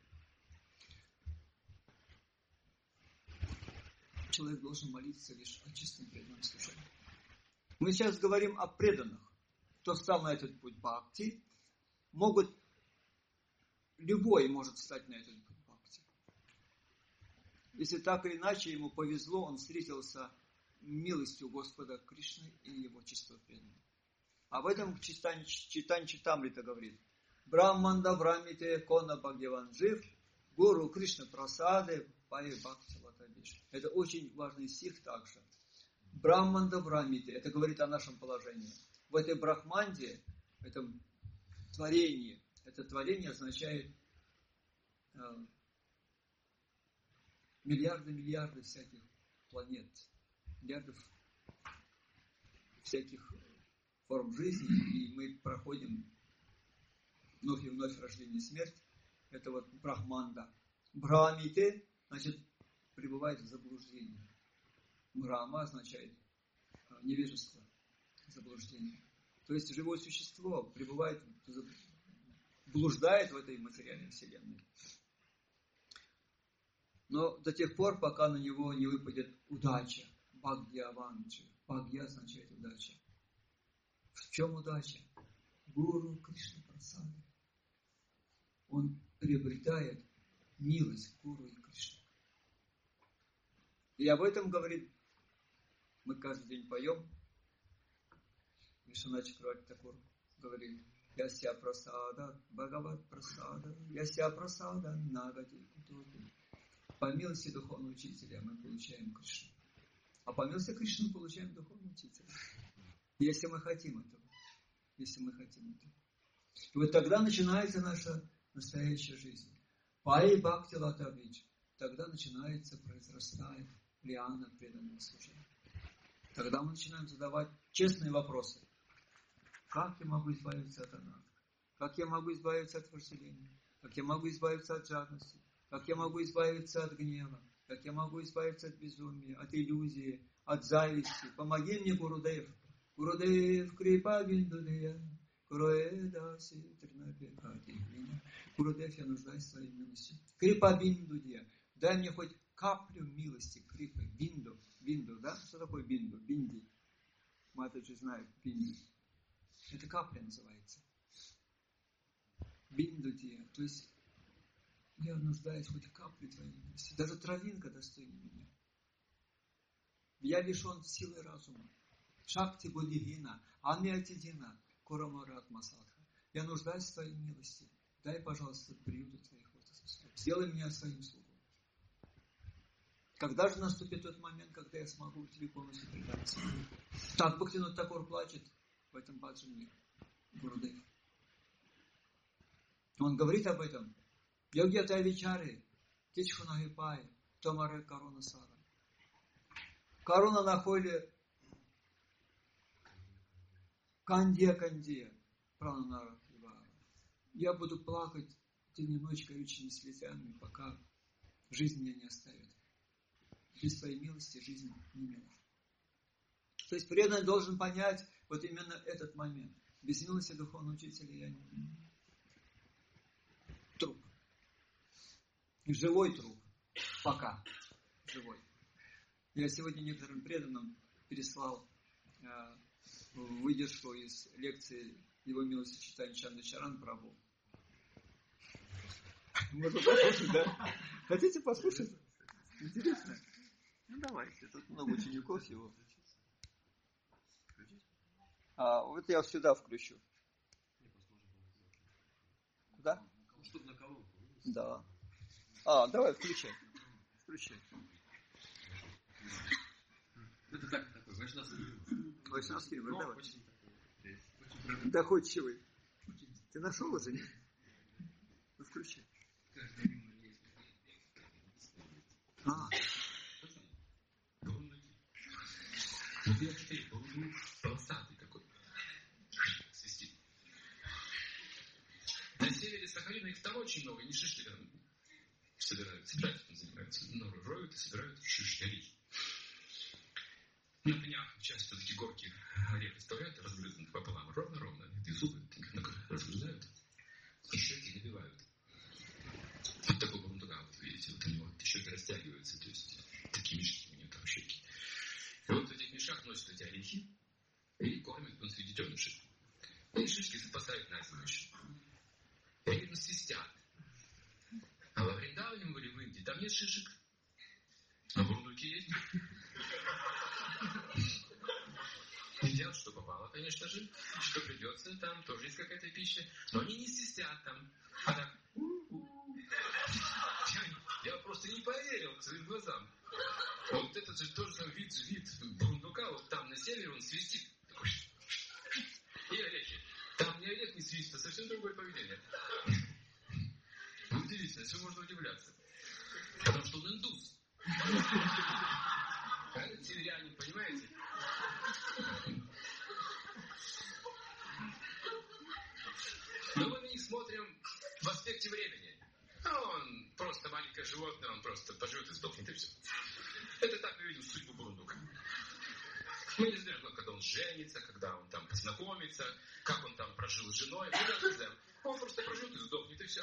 человек должен молиться лишь о чистом преданном служении. Мы сейчас говорим о преданных. Кто встал на этот путь бхакти, могут, любой может встать на этот путь бхакти. Если так или иначе ему повезло, он встретился милостью Господа Кришны и его чистого преданного. Об этом Читань Читамрита говорит: Брахманда Брамите Кона Бхагаван Жив, Гуру Кришна Прасады Пай Бхакти Латабиш. Это очень важный стих также. Брахманда Брамите, это говорит о нашем положении. В этой Брахманде, в этом творении, это творение означает э, миллиарды-миллиарды всяких планет, миллиардов всяких форм жизни, и мы проходим вновь и вновь рождение и смерть. Это вот Брахманда. Брамите, значит, пребывает в заблуждении. Брахма означает невежество, заблуждение. То есть живое существо пребывает, блуждает в этой материальной вселенной. Но до тех пор, пока на него не выпадет удача. Бхагьяванчи. Бхагья означает удача. В чем удача? Гуру Кришна Прасады. Он приобретает милость Гуру и Кришны. И об этом говорит, мы каждый день поем. Вишванат Чакраварти Такур говорит: Яся Прасада, Бхагават Прасада, Яся Прасада, Нагати Кутоти. По милости духовного учителя мы получаем Кришну. А по милости Кришны мы получаем духовного учителя. Если мы хотим этого. Если мы хотим этого. И вот тогда начинается наша настоящая жизнь. Пай Бхакти Латабич. Тогда начинается, произрастает лиана преданного служения. Тогда мы начинаем задавать честные вопросы. Как я могу избавиться от анаты? Как я могу избавиться от вожделения? Как я могу избавиться от жадности? Как я могу избавиться от гнева? Как я могу избавиться от безумия, от иллюзии, от зависти? Помоги мне, Гурудев. Гурудев, крипа биндудея, кроэдаси, тринапекати. Гурудев, я нуждаюсь в своей милости. Крипа биндудея. Дай мне хоть каплю милости, крипы, бинду. Бинду, да? Что такое бинду? Бинди. Матаджи знает бинду. Это капля называется. Биндудея. То есть я нуждаюсь хоть каплю твоей милости. Даже травинка достойна меня. Я лишен силы разума. Шакти бодигина, амиатидина, курамарат масадха. Я нуждаюсь в твоей милости. Дай, пожалуйста, приюта твоих лотосов. Сделай меня своим слугой. Когда же наступит тот момент, когда я смогу тебе полностью предаться? Так Бхактивинода Такур плачет в этом баджане Гурудев. Он говорит об этом. Йогьята Вичари, Кичхунагипай, Томаре Каруна Сара. Каруна на холе Кандия, Кандия, Прананара. Я буду плакать темненочь колючими слезами, пока жизнь меня не оставит. Без твоей милости жизнь не мила. То есть преданный должен понять вот именно этот момент. Без милости духовного учителя я не... Труп. Живой труп. Пока. Живой. Я сегодня некоторым преданным переслал э, выдержку из лекции Его милости читания Чанды Чаран Прабху. Можно послушать, да? Хотите послушать? Интересно? Ну давайте, тут много учеников всего. А, вот я сюда включу. Куда? Чтобы на колонку. Да. А, давай, включай. Включай. Это так, такой вайшнавский. Вайшнавский, ну давай. Очень такой. Очень доходчивый. Ты нашел уже? Ну включай. А. Полосатый такой. Свистит. На севере Сахалина их там очень много, не шишки там собирают, собирают, занимаются, но роют и собирают шишки, орехи. На пнях часто такие горки орех оставляют, разгрызанных пополам, ровно-ровно, и зубы разгрызают, и щеки набивают. Вот такой бурундука, вот видите, вот у него щеки растягиваются, то есть такие мешки у него там щеки. И вот в этих мешках носят эти орехи и кормят он среди детенышей. И шишки спасают на зиму еще. И они ну, свистят. А во Вриндаване мы были в Индии, там нет шишек. А бурундуки есть. Едят, что попало, конечно же. Что придется, там тоже есть какая-то пища. Но они не свистят там. А так... Я, я просто не поверил своим глазам. Вот этот же тоже самый вид, вид бурундука, вот там на севере он свистит. Такой. И орехи. Там не орех, не свист, а совсем другое поведение. Удивительно, все можно удивляться. Потому что он индус. А этот северянин, понимаете? Но мы на них смотрим в аспекте времени. А он просто маленькое животное, он просто поживет и сдохнет, и все. Это так мы видим судьбу бурундука. Мы не знаем, когда он женится, когда он там познакомится, как он там прожил с женой. Мы даже не знаем. Он просто проживет и сдохнет, и все.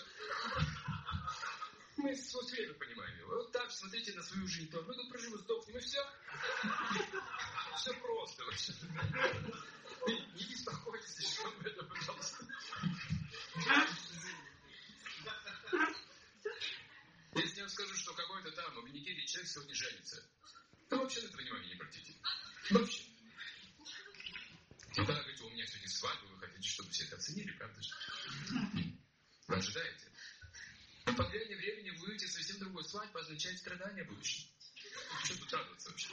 Мы свое время понимаем его. Вот так смотрите на свою жизнь. То мы тут проживем, сдохнем, и все. Все просто. Не беспокойтесь еще об этом, пожалуйста. Если я вам скажу, что какой-то там в Нигерии человек сегодня женится, то вообще на это внимание не обратите. Вообще. Но когда говорите, у меня сегодня свадьба, вы хотите, чтобы все это оценили, правда же? Вы ожидаете. Но по влиянию времени вы увидите совсем другую свадьбу, означает страдания будущего. Что тут радоваться вообще?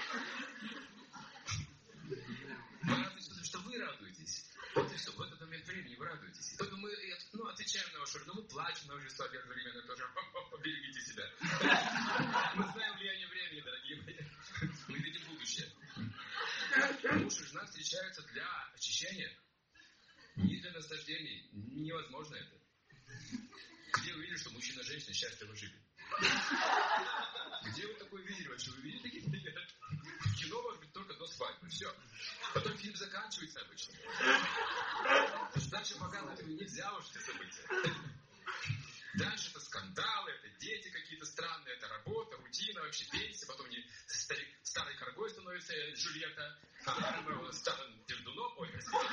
Вы радуетесь, потому что вы радуетесь. Вот и все. В этот момент времени вы радуетесь. И только мы ну, отвечаем на вашу родину, мы плачем на вашей свадьбе одновременно тоже. Поберегите себя. Мы знаем влияние времени, дорогие мои. Мы видим будущее. Муж и жена встречаются для очищения, не для наслаждений. Невозможно это. Где вы видели, что мужчина и женщина счастливо жили? Где вы такое видели вообще? Вы видели такие примеры? В кино может быть только до свадьбы. Все. Потом фильм заканчивается обычно. Потому что дальше показывать его нельзя уже эти события. Дальше это скандалы, это дети какие-то странные, это работа, рутина, вообще пенсия. Потом не старик, старой коргой становится Джульетта, а Ромео старым пердуном. Ой, простите.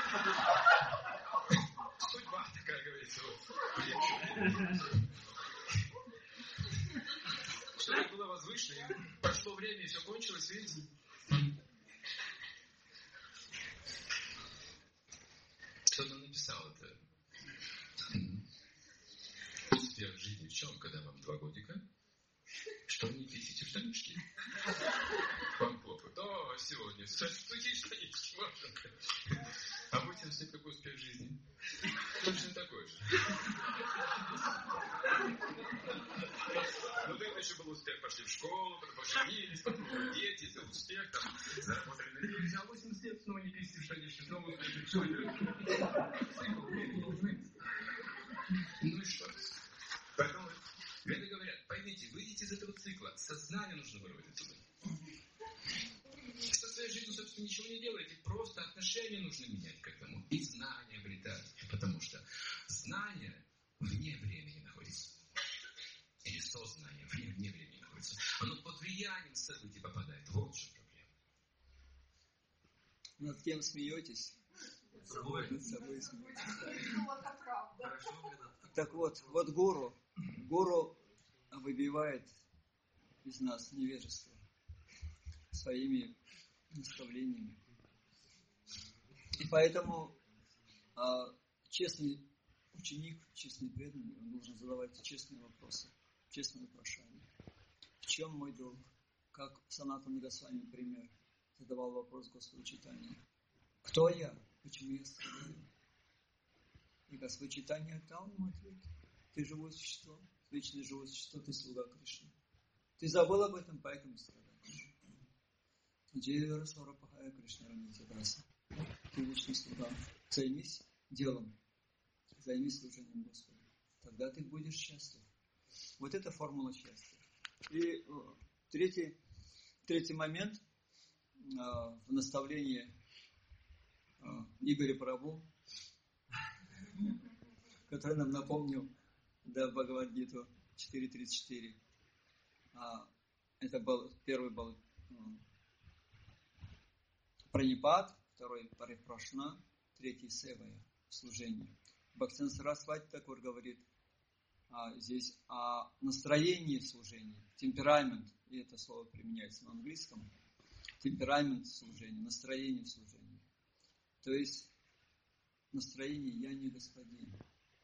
Судьба такая, говорится. Все так было возвышено, и прошло время, и все кончилось, видите? Кто-то написал это. Успех жизни в чем, когда вам два годика? Что не висите в штанишки? Вам попу. Да, сегодня. Такие штанишки можно. А будете все какой успех жизни? Точно такой же. Ну, это еще был успех. Пошли в школу, потом поженились, потом дети, это успех, там, заработали на деньги. А восемьдесят лет снова не перевести в штанишки, снова все. Цикл времени нужны. Ну и что? Поэтому веды говорят, поймите, выйдите из этого цикла. Сознание нужно вырвать отсюда. Со своей жизнью, собственно, ничего не делаете. Просто отношения нужно менять к этому. И знания обретать. Потому что знание вне времени находится. Или сознание вне, вне времени находится. Оно под влиянием событий попадает. Вот в чем проблема. Над кем смеетесь? Над собой. Над собой смеетесь. Хорошо, когда... Так вот, вот гуру. Гуру выбивает из нас невежество своими наставлениями. И поэтому а, честный ученик, честный преданный, он должен задавать честные вопросы, честные вопрошания. В чем мой долг? Как Санатана Госвами, например, задавал вопрос Господу Чайтанье. Кто я? Почему я страдаю? И Господь Чайтанья дал ему ответ. Ты живое существо, вечное живое существо, ты слуга Кришны. Ты забыл об этом, поэтому страдаешь. Джейвера Сорапахая Кришна Рамити Даса. Ты вечный слуга. Займись делом. Займись служением Господу. Тогда ты будешь счастлив. Вот это формула счастья. И о, третий, третий момент э, в наставлении э, Игоря Прабху, который нам напомнил да, Бхагавад-гиту четыре тридцать четыре. А, это был, первый был э, Пранипад, второй Парипрашна, третий Севая, служение. Бхактивinoda Сарасвати Такур говорит а, здесь о настроении служения, темперамент, и это слово применяется на английском, темперамент служения, настроение служения. То есть настроение «я не господин».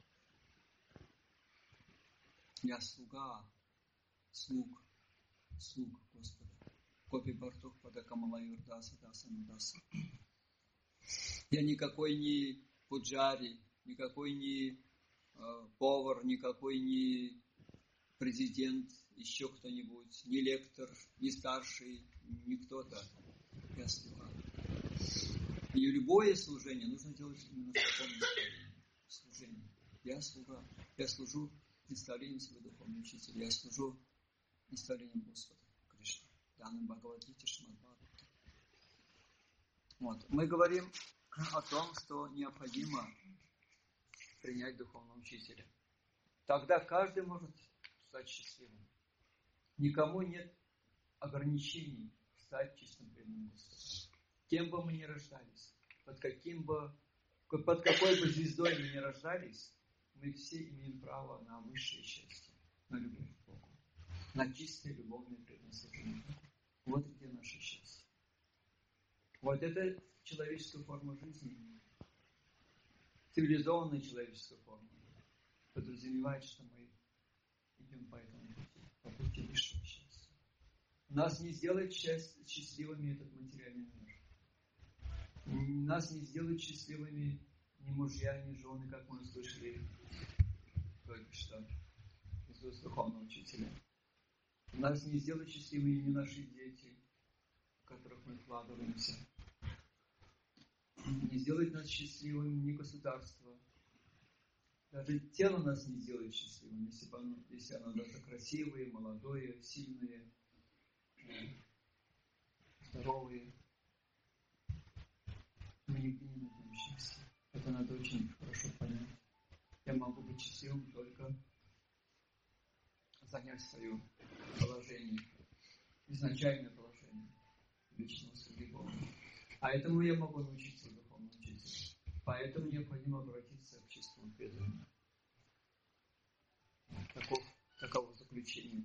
Я слуга, слуг, слуг Господа. Копи Бартух Пада Камалаюр Даса Даса Даса. Я никакой не пуджари, никакой не э, повар, никакой не президент, еще кто-нибудь, не лектор, не старший, не кто-то. Я слуга. И любое служение нужно делать именно в таком настроении. Служение. Я слуга. Я служу наставлением своего духовного учителя. Я служу наставлением Господа Кришны. Данным Бхагавад-гите Шримад-Бхагавата. Вот. Мы говорим о том, что необходимо принять духовного учителя. Тогда каждый может стать счастливым. Никому нет ограничений стать чистым преданным Господу. Кем бы мы ни рождались, под каким бы, под какой бы звездой мы ни рождались, мы все имеем право на высшее счастье, на любовь к Богу, на чистое любовное предназначение. Вот где наше счастье. Вот это человеческая форма жизни, цивилизованная человеческая форма, подразумевает, что мы идем по этому пути, по пути высшего счастья. Нас не сделает счастливыми этот материальный мир. Нас не сделают счастливыми ни мужья, ни жены, как мы услышали только что из уст духовного учителя. Нас не сделают счастливыми ни наши дети, в которых мы вкладываемся. Не сделает нас счастливыми ни государство. Даже тело нас не сделает счастливым, если оно, если оно даже красивое, молодое, сильное, здоровое. Мы нигде не найдем счастья. Это надо очень хорошо понять. Я могу быть счастливым только занять свое положение, изначальное положение вечного слуги Бога. А этому я могу научиться у духовного учителя. Поэтому необходимо обратиться к чистому преданному. Таков, таково заключение.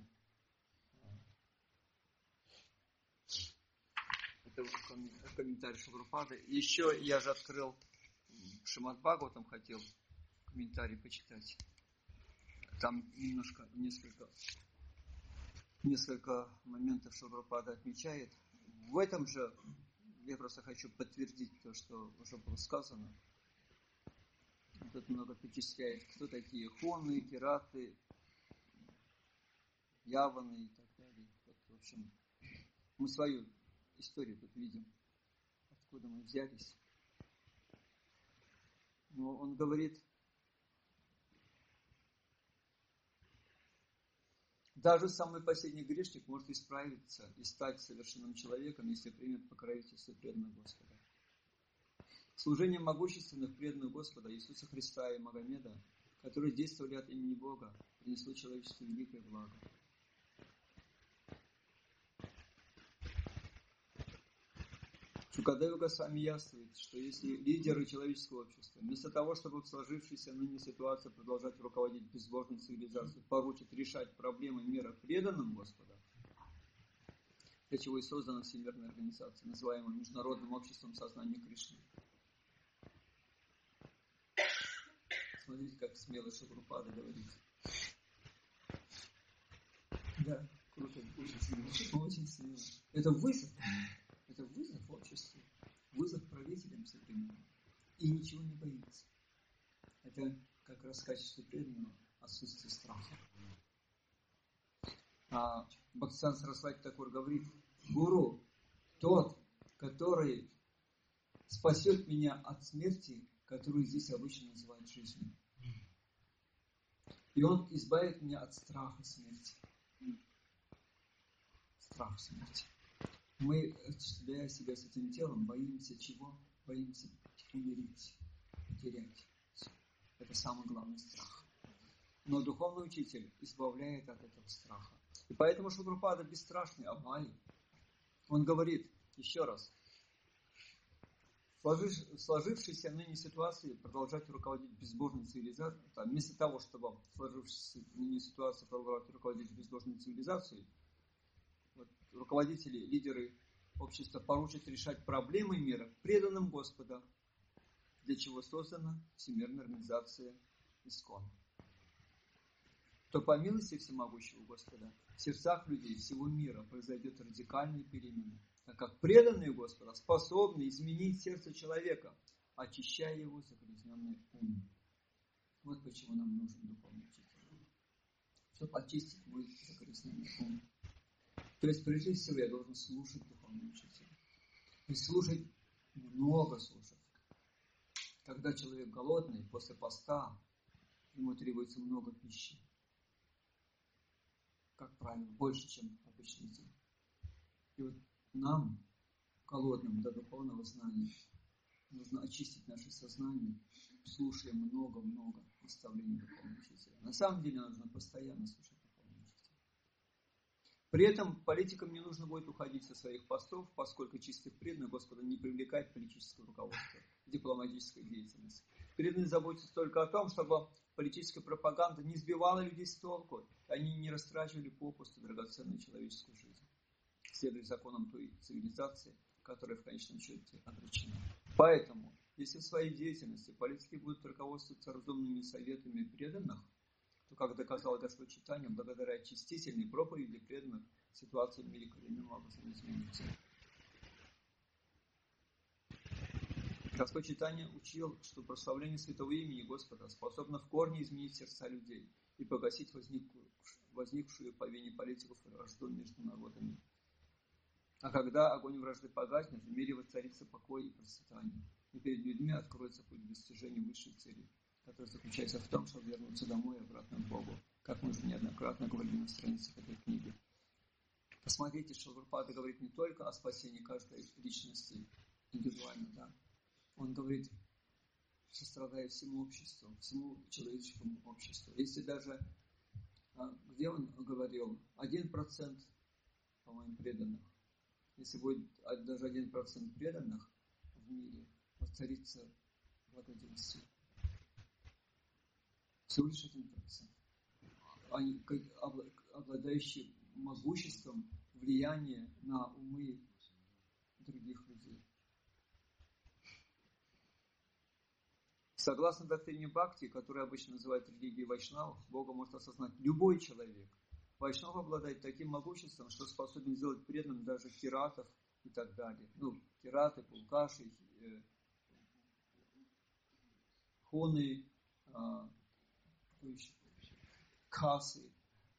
Это комментарий Шилапрабхупады. Еще я же открыл Шримад-Бхагаватам, хотел комментарий почитать. Там немножко, несколько, несколько моментов Шилапрабхупада отмечает. В этом же я просто хочу подтвердить то, что уже было сказано. Тут много перечисляет, кто такие хоны, кираты, яваны и так далее. Вот, в общем, мы свою историю тут видим, откуда мы мы взялись. Но он говорит, даже самый последний грешник может исправиться и стать совершенным человеком, если примет покровительство преданных Господа. Служение могущественных преданных Господа Иисуса Христа и Магомеда, которые действовали от имени Бога, принесло человечеству великое благо. Шукадева Госвами яствует, что если лидеры человеческого общества, вместо того, чтобы в сложившейся ныне ситуации продолжать руководить безбожной цивилизацией, поручат решать проблемы мира преданным Господа, для чего и создана Всемирная организация, называемая Международным обществом сознания Кришны. Смотрите, как смело Шилапрапада говорит. Да, круто, очень смело, очень смело. Это вызов. Это вызов обществу, вызов правителям современным. И ничего не боится. Это как раз качество преданного, отсутствие страха. А Бхактисиданта Сарасвати Такур говорит, гуру, тот, который спасет меня от смерти, которую здесь обычно называют жизнью. И он избавит меня от страха смерти. Страх смерти. Мы, отождествляя себя с этим телом, боимся чего? Боимся умереть, потерять. Это самый главный страх. Но духовный учитель избавляет от этого страха. И поэтому Шилапрапада бесстрашный Абхай. Он говорит, еще раз, в сложившейся ныне ситуации продолжать руководить безбожной цивилизацией, вместо того, чтобы в сложившейся ныне ситуации продолжать руководить безбожной цивилизацией, вот, руководители, лидеры общества поручат решать проблемы мира преданным Господа, для чего создана Всемирная организация ИСККОН. То по милости всемогущего Господа в сердцах людей всего мира произойдет радикальная перемена, так как преданные Господа способны изменить сердце человека, очищая его загрязненный ум. Вот почему нам нужен духовный учитель, чтобы очистить мой загрязненный ум. То есть, прежде всего, я должен слушать духовного учителя. И слушать, много слушать. Когда человек голодный, после поста, ему требуется много пищи. Как правило, больше, чем обычный день. И вот нам, голодным до духовного знания, нужно очистить наше сознание, слушая много-много наставлений духовного учителя. На самом деле, нужно постоянно слушать. При этом политикам не нужно будет уходить со своих постов, поскольку чистых преданных Господа не привлекает политическое руководство, дипломатическая деятельность. Преданные заботятся только о том, чтобы политическая пропаганда не сбивала людей с толку, они не растрачивали попусту драгоценную человеческую жизнь, следуя законам той цивилизации, которая в конечном счете обречена. Поэтому, если в своей деятельности политики будут руководствоваться разумными советами преданных, то, как доказал Господь Чайтанья, благодаря очистительной проповеди преданных, ситуация в мире коренным образом изменится. Господь Чайтанья учил, что прославление святого имени Господа способно в корне изменить сердца людей и погасить возникшую, возникшую по вине политиков вражду между народами. А когда огонь вражды погаснет, в мире воцарится покой и процветание, и перед людьми откроется путь к достижению высшей цели, который заключается в том, чтобы вернуться домой и обратно к Богу, как мы уже неоднократно говорили на страницах этой книги. Посмотрите, Шилапрапада говорит не только о спасении каждой личности индивидуально, да. Он говорит, сострадая всему обществу, всему человеческому обществу. Если даже, где он говорил, один процент, по-моему, преданных, если будет даже один процент преданных в мире, воцарится благоденствие. Всего лишь один процент. Они обладающие могуществом влияния на умы других людей. Согласно доктрине Бхакти, которую обычно называют религией вайшнавов, Бога может осознать любой человек. Вайшнав обладает таким могуществом, что способен сделать преданным даже киратов и так далее. Ну, кираты, пулкаши, э, хуны, э, касы,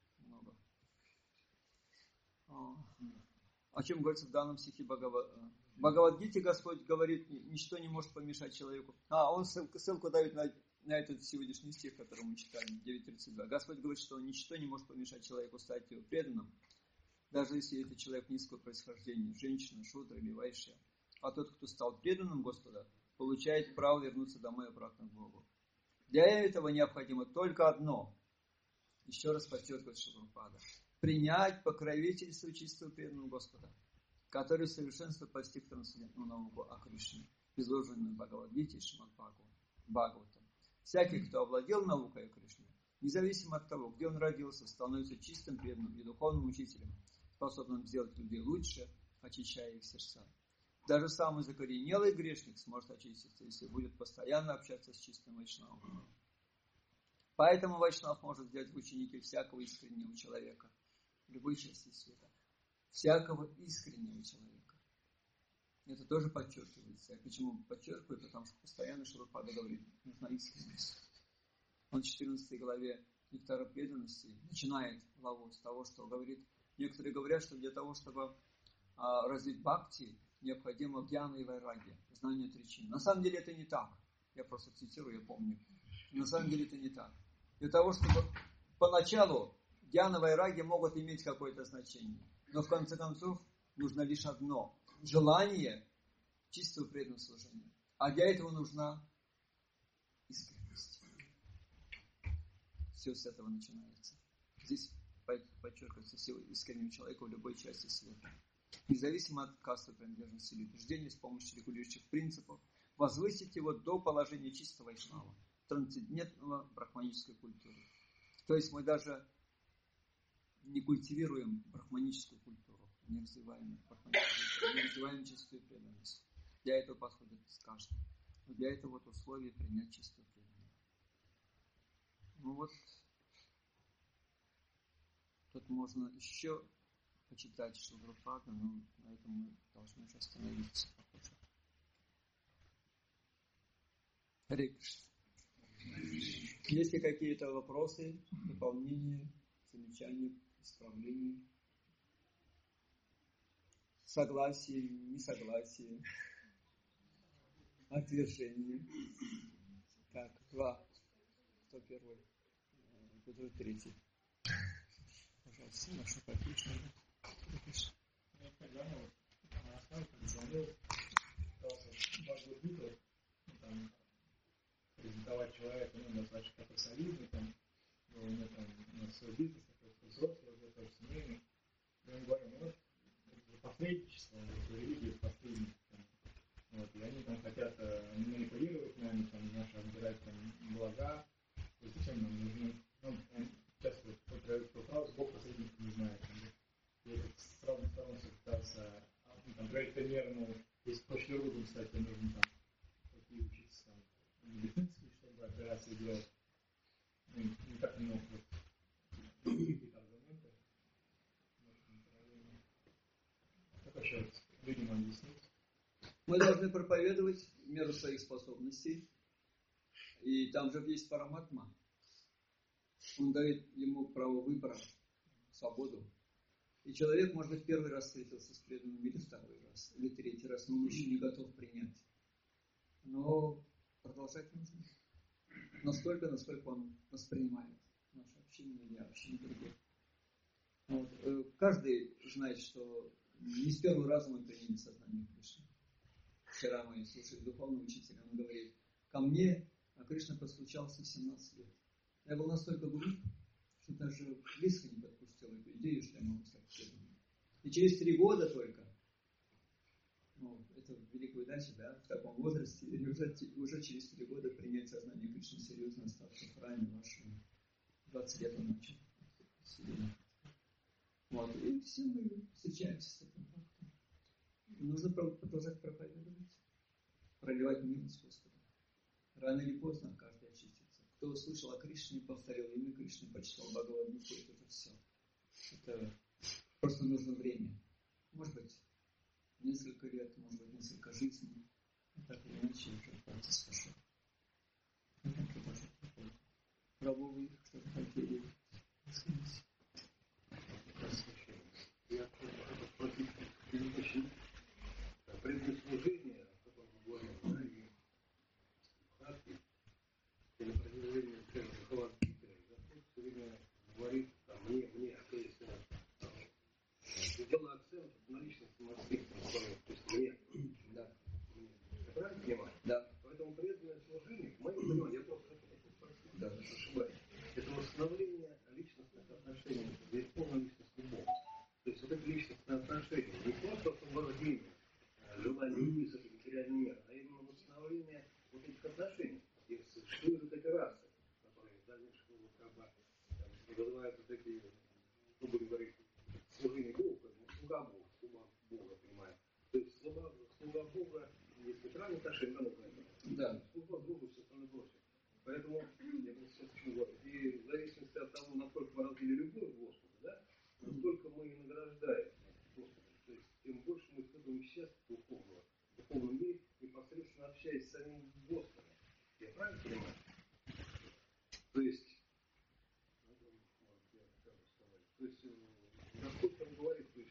много. О чем говорится в данном стихе Бхагава, В Бхагавад-гите Господь говорит, ничто не может помешать человеку. А, он ссылку, ссылку дает на, на этот сегодняшний стих, который мы читали, девять тридцать два. Господь говорит, что ничто не может помешать человеку стать его преданным, даже если это человек низкого происхождения, женщина, шудра или вайшья. А тот, кто стал преданным Господа, получает право вернуться домой обратно к Богу. Для этого необходимо только одно. Еще раз подчеркивает Шилапада. Принять покровительство чистого преданного Господа, который совершенство постиг трансцендентную науку о Кришне, изложенную в Бхагавад-гите и Шримад Бхагаватам. Всякий, кто овладел наукой о Кришне, независимо от того, где он родился, становится чистым преданным и духовным учителем, способным сделать людей лучше, очищая их сердца. Даже самый закоренелый грешник сможет очиститься, если будет постоянно общаться с чистым вайшнавом. Поэтому вайшнав может взять в ученики всякого искреннего человека, в любой части света. Всякого искреннего человека. Это тоже подчеркивается. Я почему подчеркиваю? Потому что постоянно Шилапада говорит, нужна искренность. Он в четырнадцатой главе Нектара преданности начинает главу с того, что говорит, некоторые говорят, что для того, чтобы а, развить бхакти, необходимо гьяна и вайраги, знание причин. На самом деле это не так. Я просто цитирую, я помню. На самом деле это не так. Для того, чтобы поначалу гьяна и вайраги могут иметь какое-то значение. Но в конце концов нужно лишь одно. Желание чистого преданного служения. А для этого нужна искренность. Все с этого начинается. Здесь подчеркивается сила искреннего человека в любой части света. Независимо от касты принадлежности или убеждений, с помощью регулирующих принципов, возвысить его до положения чистого вайшнава, трансцендентного брахманической культуры. То есть мы даже не культивируем брахманическую культуру, не развиваем брахманическую культуру, не развиваем чистую преданность. Для этого подходит с каждым. Но для этого вот условие принять чистую преданность. Ну вот, тут можно еще почитать Шилапада, но на этом мы должны уже остановиться. Харе Кришна. Есть ли какие-то вопросы, дополнения, замечания, исправления, согласие, несогласие, отвержение? Так, два. Кто первый? Кто третий? Пожалуйста, наша подпишка. Я когда на основе звонил, пытался Бхагавад-гиту, там, презентовать человека, ну, достаточно такой солидный, там, у него там, у нас свой бизнес, такой взрослый, уже тоже семейный. И он говорил, ну, вот, это посредничество, религия посредничество. Вот, и они там хотят э, манипулировать нами, там, наши отбирать там блага. То есть зачем нам нужны, ну, он часто вот про фразу «Бог посредников не знает». Там, я как с разных сторон пытался, ну, там, проект пример, ну, если хочешь рудом стать, то нужно там какие учиться, там, медицинские, чтобы операции делать. Ну, не так много вот какие-то аргументы. Как еще людям объяснить? Мы должны проповедовать в меру своих способностей. И там же есть параматма. Он дает ему право выбора, свободу. И человек, может быть, первый раз встретился с преданным, или второй раз, или третий раз, но он еще не готов принять. Но продолжать нужно. Настолько, насколько он воспринимает наше общение или общение других. Вот. Каждый знает, что не с первого раза мы приняли сознание Кришны. Вчера мы слушали духовного учителя, он говорит, ко мне Кришна постучался в семнадцать лет. Я был настолько глуп, что даже близко не подпустил эту идею, что я могу стать преданным. И через три года только, ну, это великая удача, да, в таком возрасте, и уже, уже через три года принять сознание Кришны серьезно, остаться в храме вашему. двадцать лет он начал. Вот, и все мы встречаемся с этим фактом. Нужно продолжать проповедовать, проливать милость Господа. Рано или поздно каждый очистится. Кто услышал о Кришне, повторил имя Кришны, почитал Бхагавад-гиту, это уже все. Это просто нужно время. Может быть, несколько лет, может быть, несколько жизней. И так или иначе уже процесс пошел. Это продолжать проповедовать. Прабу, вы что-то хотели сказать? Я против есть неправильное отношение, оно Да. служба другу, все остальное прочее. Поэтому, я бы сейчас почему говорю, и в зависимости от того, насколько мы развили любовь к Господу, да, настолько мы и награждаем Господа. То есть, тем больше мы испытываем счастье духовного, в духовном мире, непосредственно общаясь с самим Господом. Я правильно понимаю? То есть, то есть, Господь там говорит, то есть,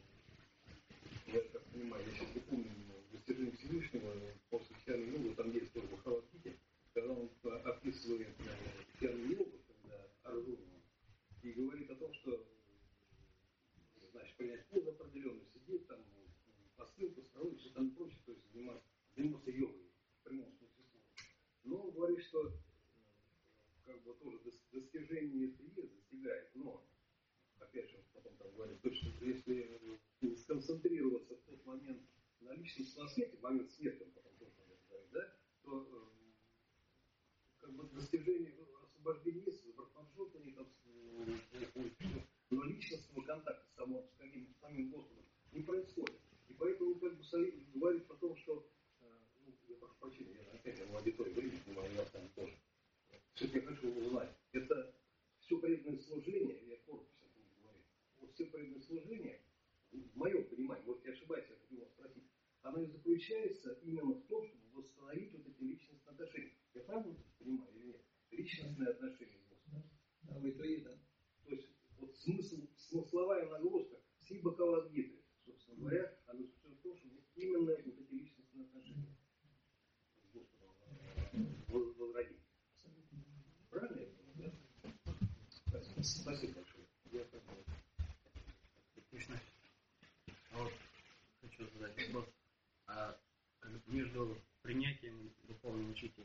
я так понимаю, я сейчас не помню достижение Всевышнего, после христианской йогы, там есть тоже Бхагавад-гите, когда он описывает христианскую йогу, когда Арджуна, и говорит о том, что, значит, принять позу определенную, сидеть там, посылку, строить, все там прочее, то есть заниматься, заниматься йогой, в прямом смысле слова. Но он говорит, что как бы тоже достижение это есть, достигает, но опять же, потом там говорит, что если сконцентрироваться в тот момент на личностном аспекте, в момент смерти, он потом тоже говорит, да, то э, как бы достижение освобождения есть, брахманшотания, там, но личностного контакта с самим, с самим, самим Господом не происходит. И поэтому как бы говорит о том, что, э, ну, я прошу прощения, я опять в аудитории времени снимаю, я сам тоже. Все-таки я хочу узнать, это все преданное служение, я коротко сейчас буду говорить, вот все преданное служение, в моем понимании, может я ошибаюсь, я хочу вас спросить, оно и заключается именно в том, чтобы восстановить вот эти личностные отношения. Я правильно понимаю или нет? Личностные отношения с Господом. Да, в итоге, да. То есть вот смысл, смысловая нагрузка всей Бхагавад-гиты, собственно говоря, она заключается в том, чтобы именно вот эти личностные отношения с Господом возродить. Правильно я понимаю, да? Спасибо большое. Я понимаю. Кришна. А вот хочу задать вопрос. А между принятием духовного учителя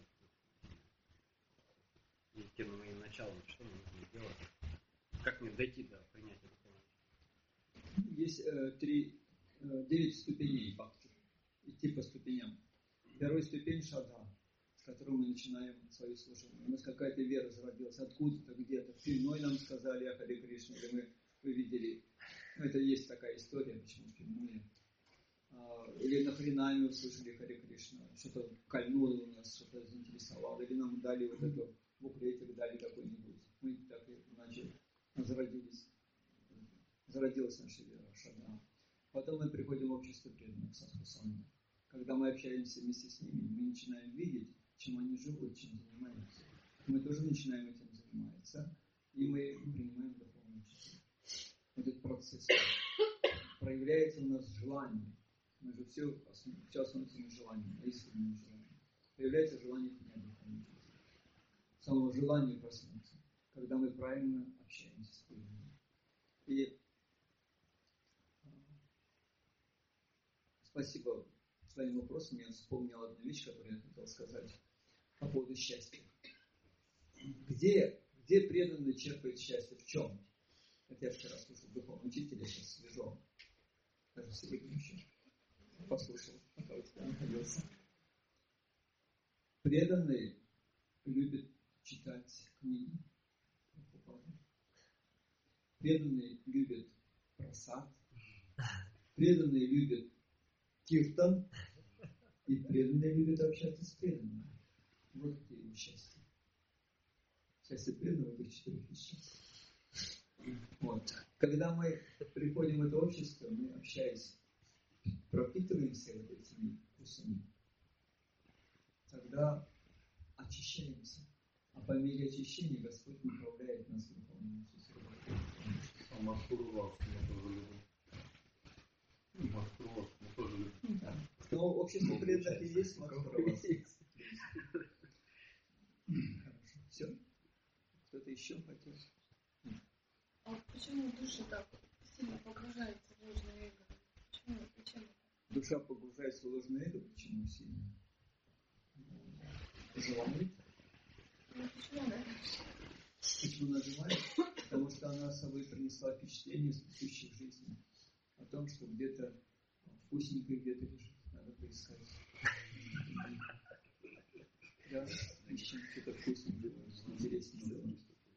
и, и тем моим началом, что мне нужно делать? Как мне дойти до принятия духовного учителя? Есть э, три, э, девять ступеней бхакти. Идти по ступеням. Первая ступень шрадха, с которой мы начинаем свое служение. У нас какая-то вера зародилась откуда-то, где-то. Впрямой нам сказали о Харе Кришне, или мы увидели. Ну, это есть такая история, почему впрямую. А, или на Харинаме услышали Харе Кришна, что-то кольнуло у нас, что-то заинтересовало. Или нам дали вот эту буклетик, дали какой-нибудь. Мы так и начали, зародились. Зародилась наша вера, шрадха. Потом мы приходим в общество преданных, садхусанга. Когда мы общаемся вместе с ними, мы начинаем видеть, чем они живут, чем занимаются. Мы тоже начинаем этим заниматься, и мы принимаем духовное учителя. Вот этот процесс проявляется у нас желание. Мы же все, все основывается на желании, на искреннем желании. Появляется желание принять духовное учителя. Самого желания проснуться, когда мы правильно общаемся с преданными. И спасибо своим вопросом. Я вспомнил одну вещь, которую я хотел сказать по поводу счастья. Где, где преданный черпает счастье? В чем? Это я вчера слушал духовного учителя, сейчас свежо. Даже сегодня еще послушал, пока у тебя находился. Преданный любит читать книги. Преданный любит прасад. Преданный любит киртан. И преданный любит общаться с преданными. Вот где его счастье. Счастье преданного в этих четырех вещах. Вот. Когда мы приходим в это общество, мы, общаясь, пропитываемся вот этими вкусами, тогда очищаемся. А по мере очищения Господь направляет нас в духовном учителе. А маскироваться мы тоже любим. Маскироваться мы тоже любим. Да. Но общество преданных и есть маскироваться. Хорошо. Все? Кто-то еще хотел? А почему душа так сильно погружается в ложное эго? Почему? Почему? Душа погружается в ложное эго, почему сильно? Желает. Ну, почему она? Почему она желает? Потому что она с собой принесла впечатление из предыдущих жизней о том, что где-то вкусненькое где-то лежит. Надо поискать. Да, ищем что-то вкусненькое, интересненькое.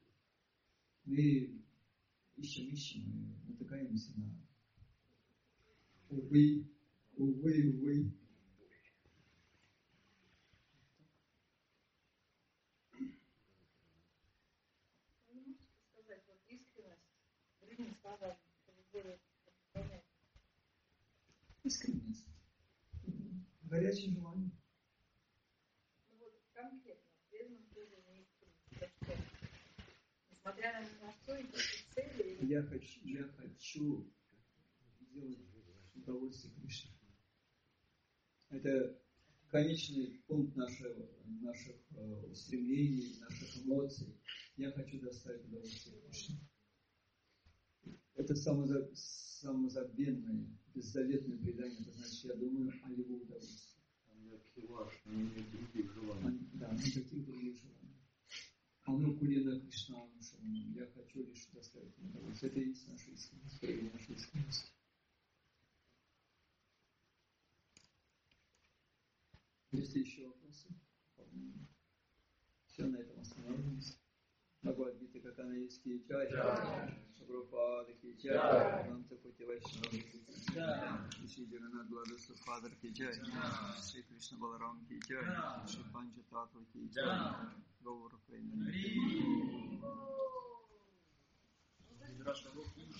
Мы ищем, ищем и натыкаемся на увы, увы, увы. слова делают понятно. Искренность. Горячее желание. Ну вот конкретно, преданным тоже не искренность. Несмотря на настойчивые цели... Я хочу, я хочу сделать удовольствие Кришне. Это конечный пункт нашего, наших э, устремлений, наших эмоций. Я хочу доставить удовольствие Кришне. Это самоза, самозабвенное, беззаветное предание. Это значит, я думаю о его удовольствии. Не других желаний. Да, никаких других желаний. Оно кулина Кришна, я хочу лишь доставить удовольствие. Это и есть наша искренность, проявление нашей искренности. Есть ли еще вопросы? Все, на этом остановимся. Бхагавад-гита, как она есть, ки чай, Прабхупада ки чай, Ананта Кути Вайшнава ки чай, Шри Джаганнат Владуса Падар ки чай, Шри Кришна Баларам ки чай, Шри Панча Татва ки чай, Гаура Преймани.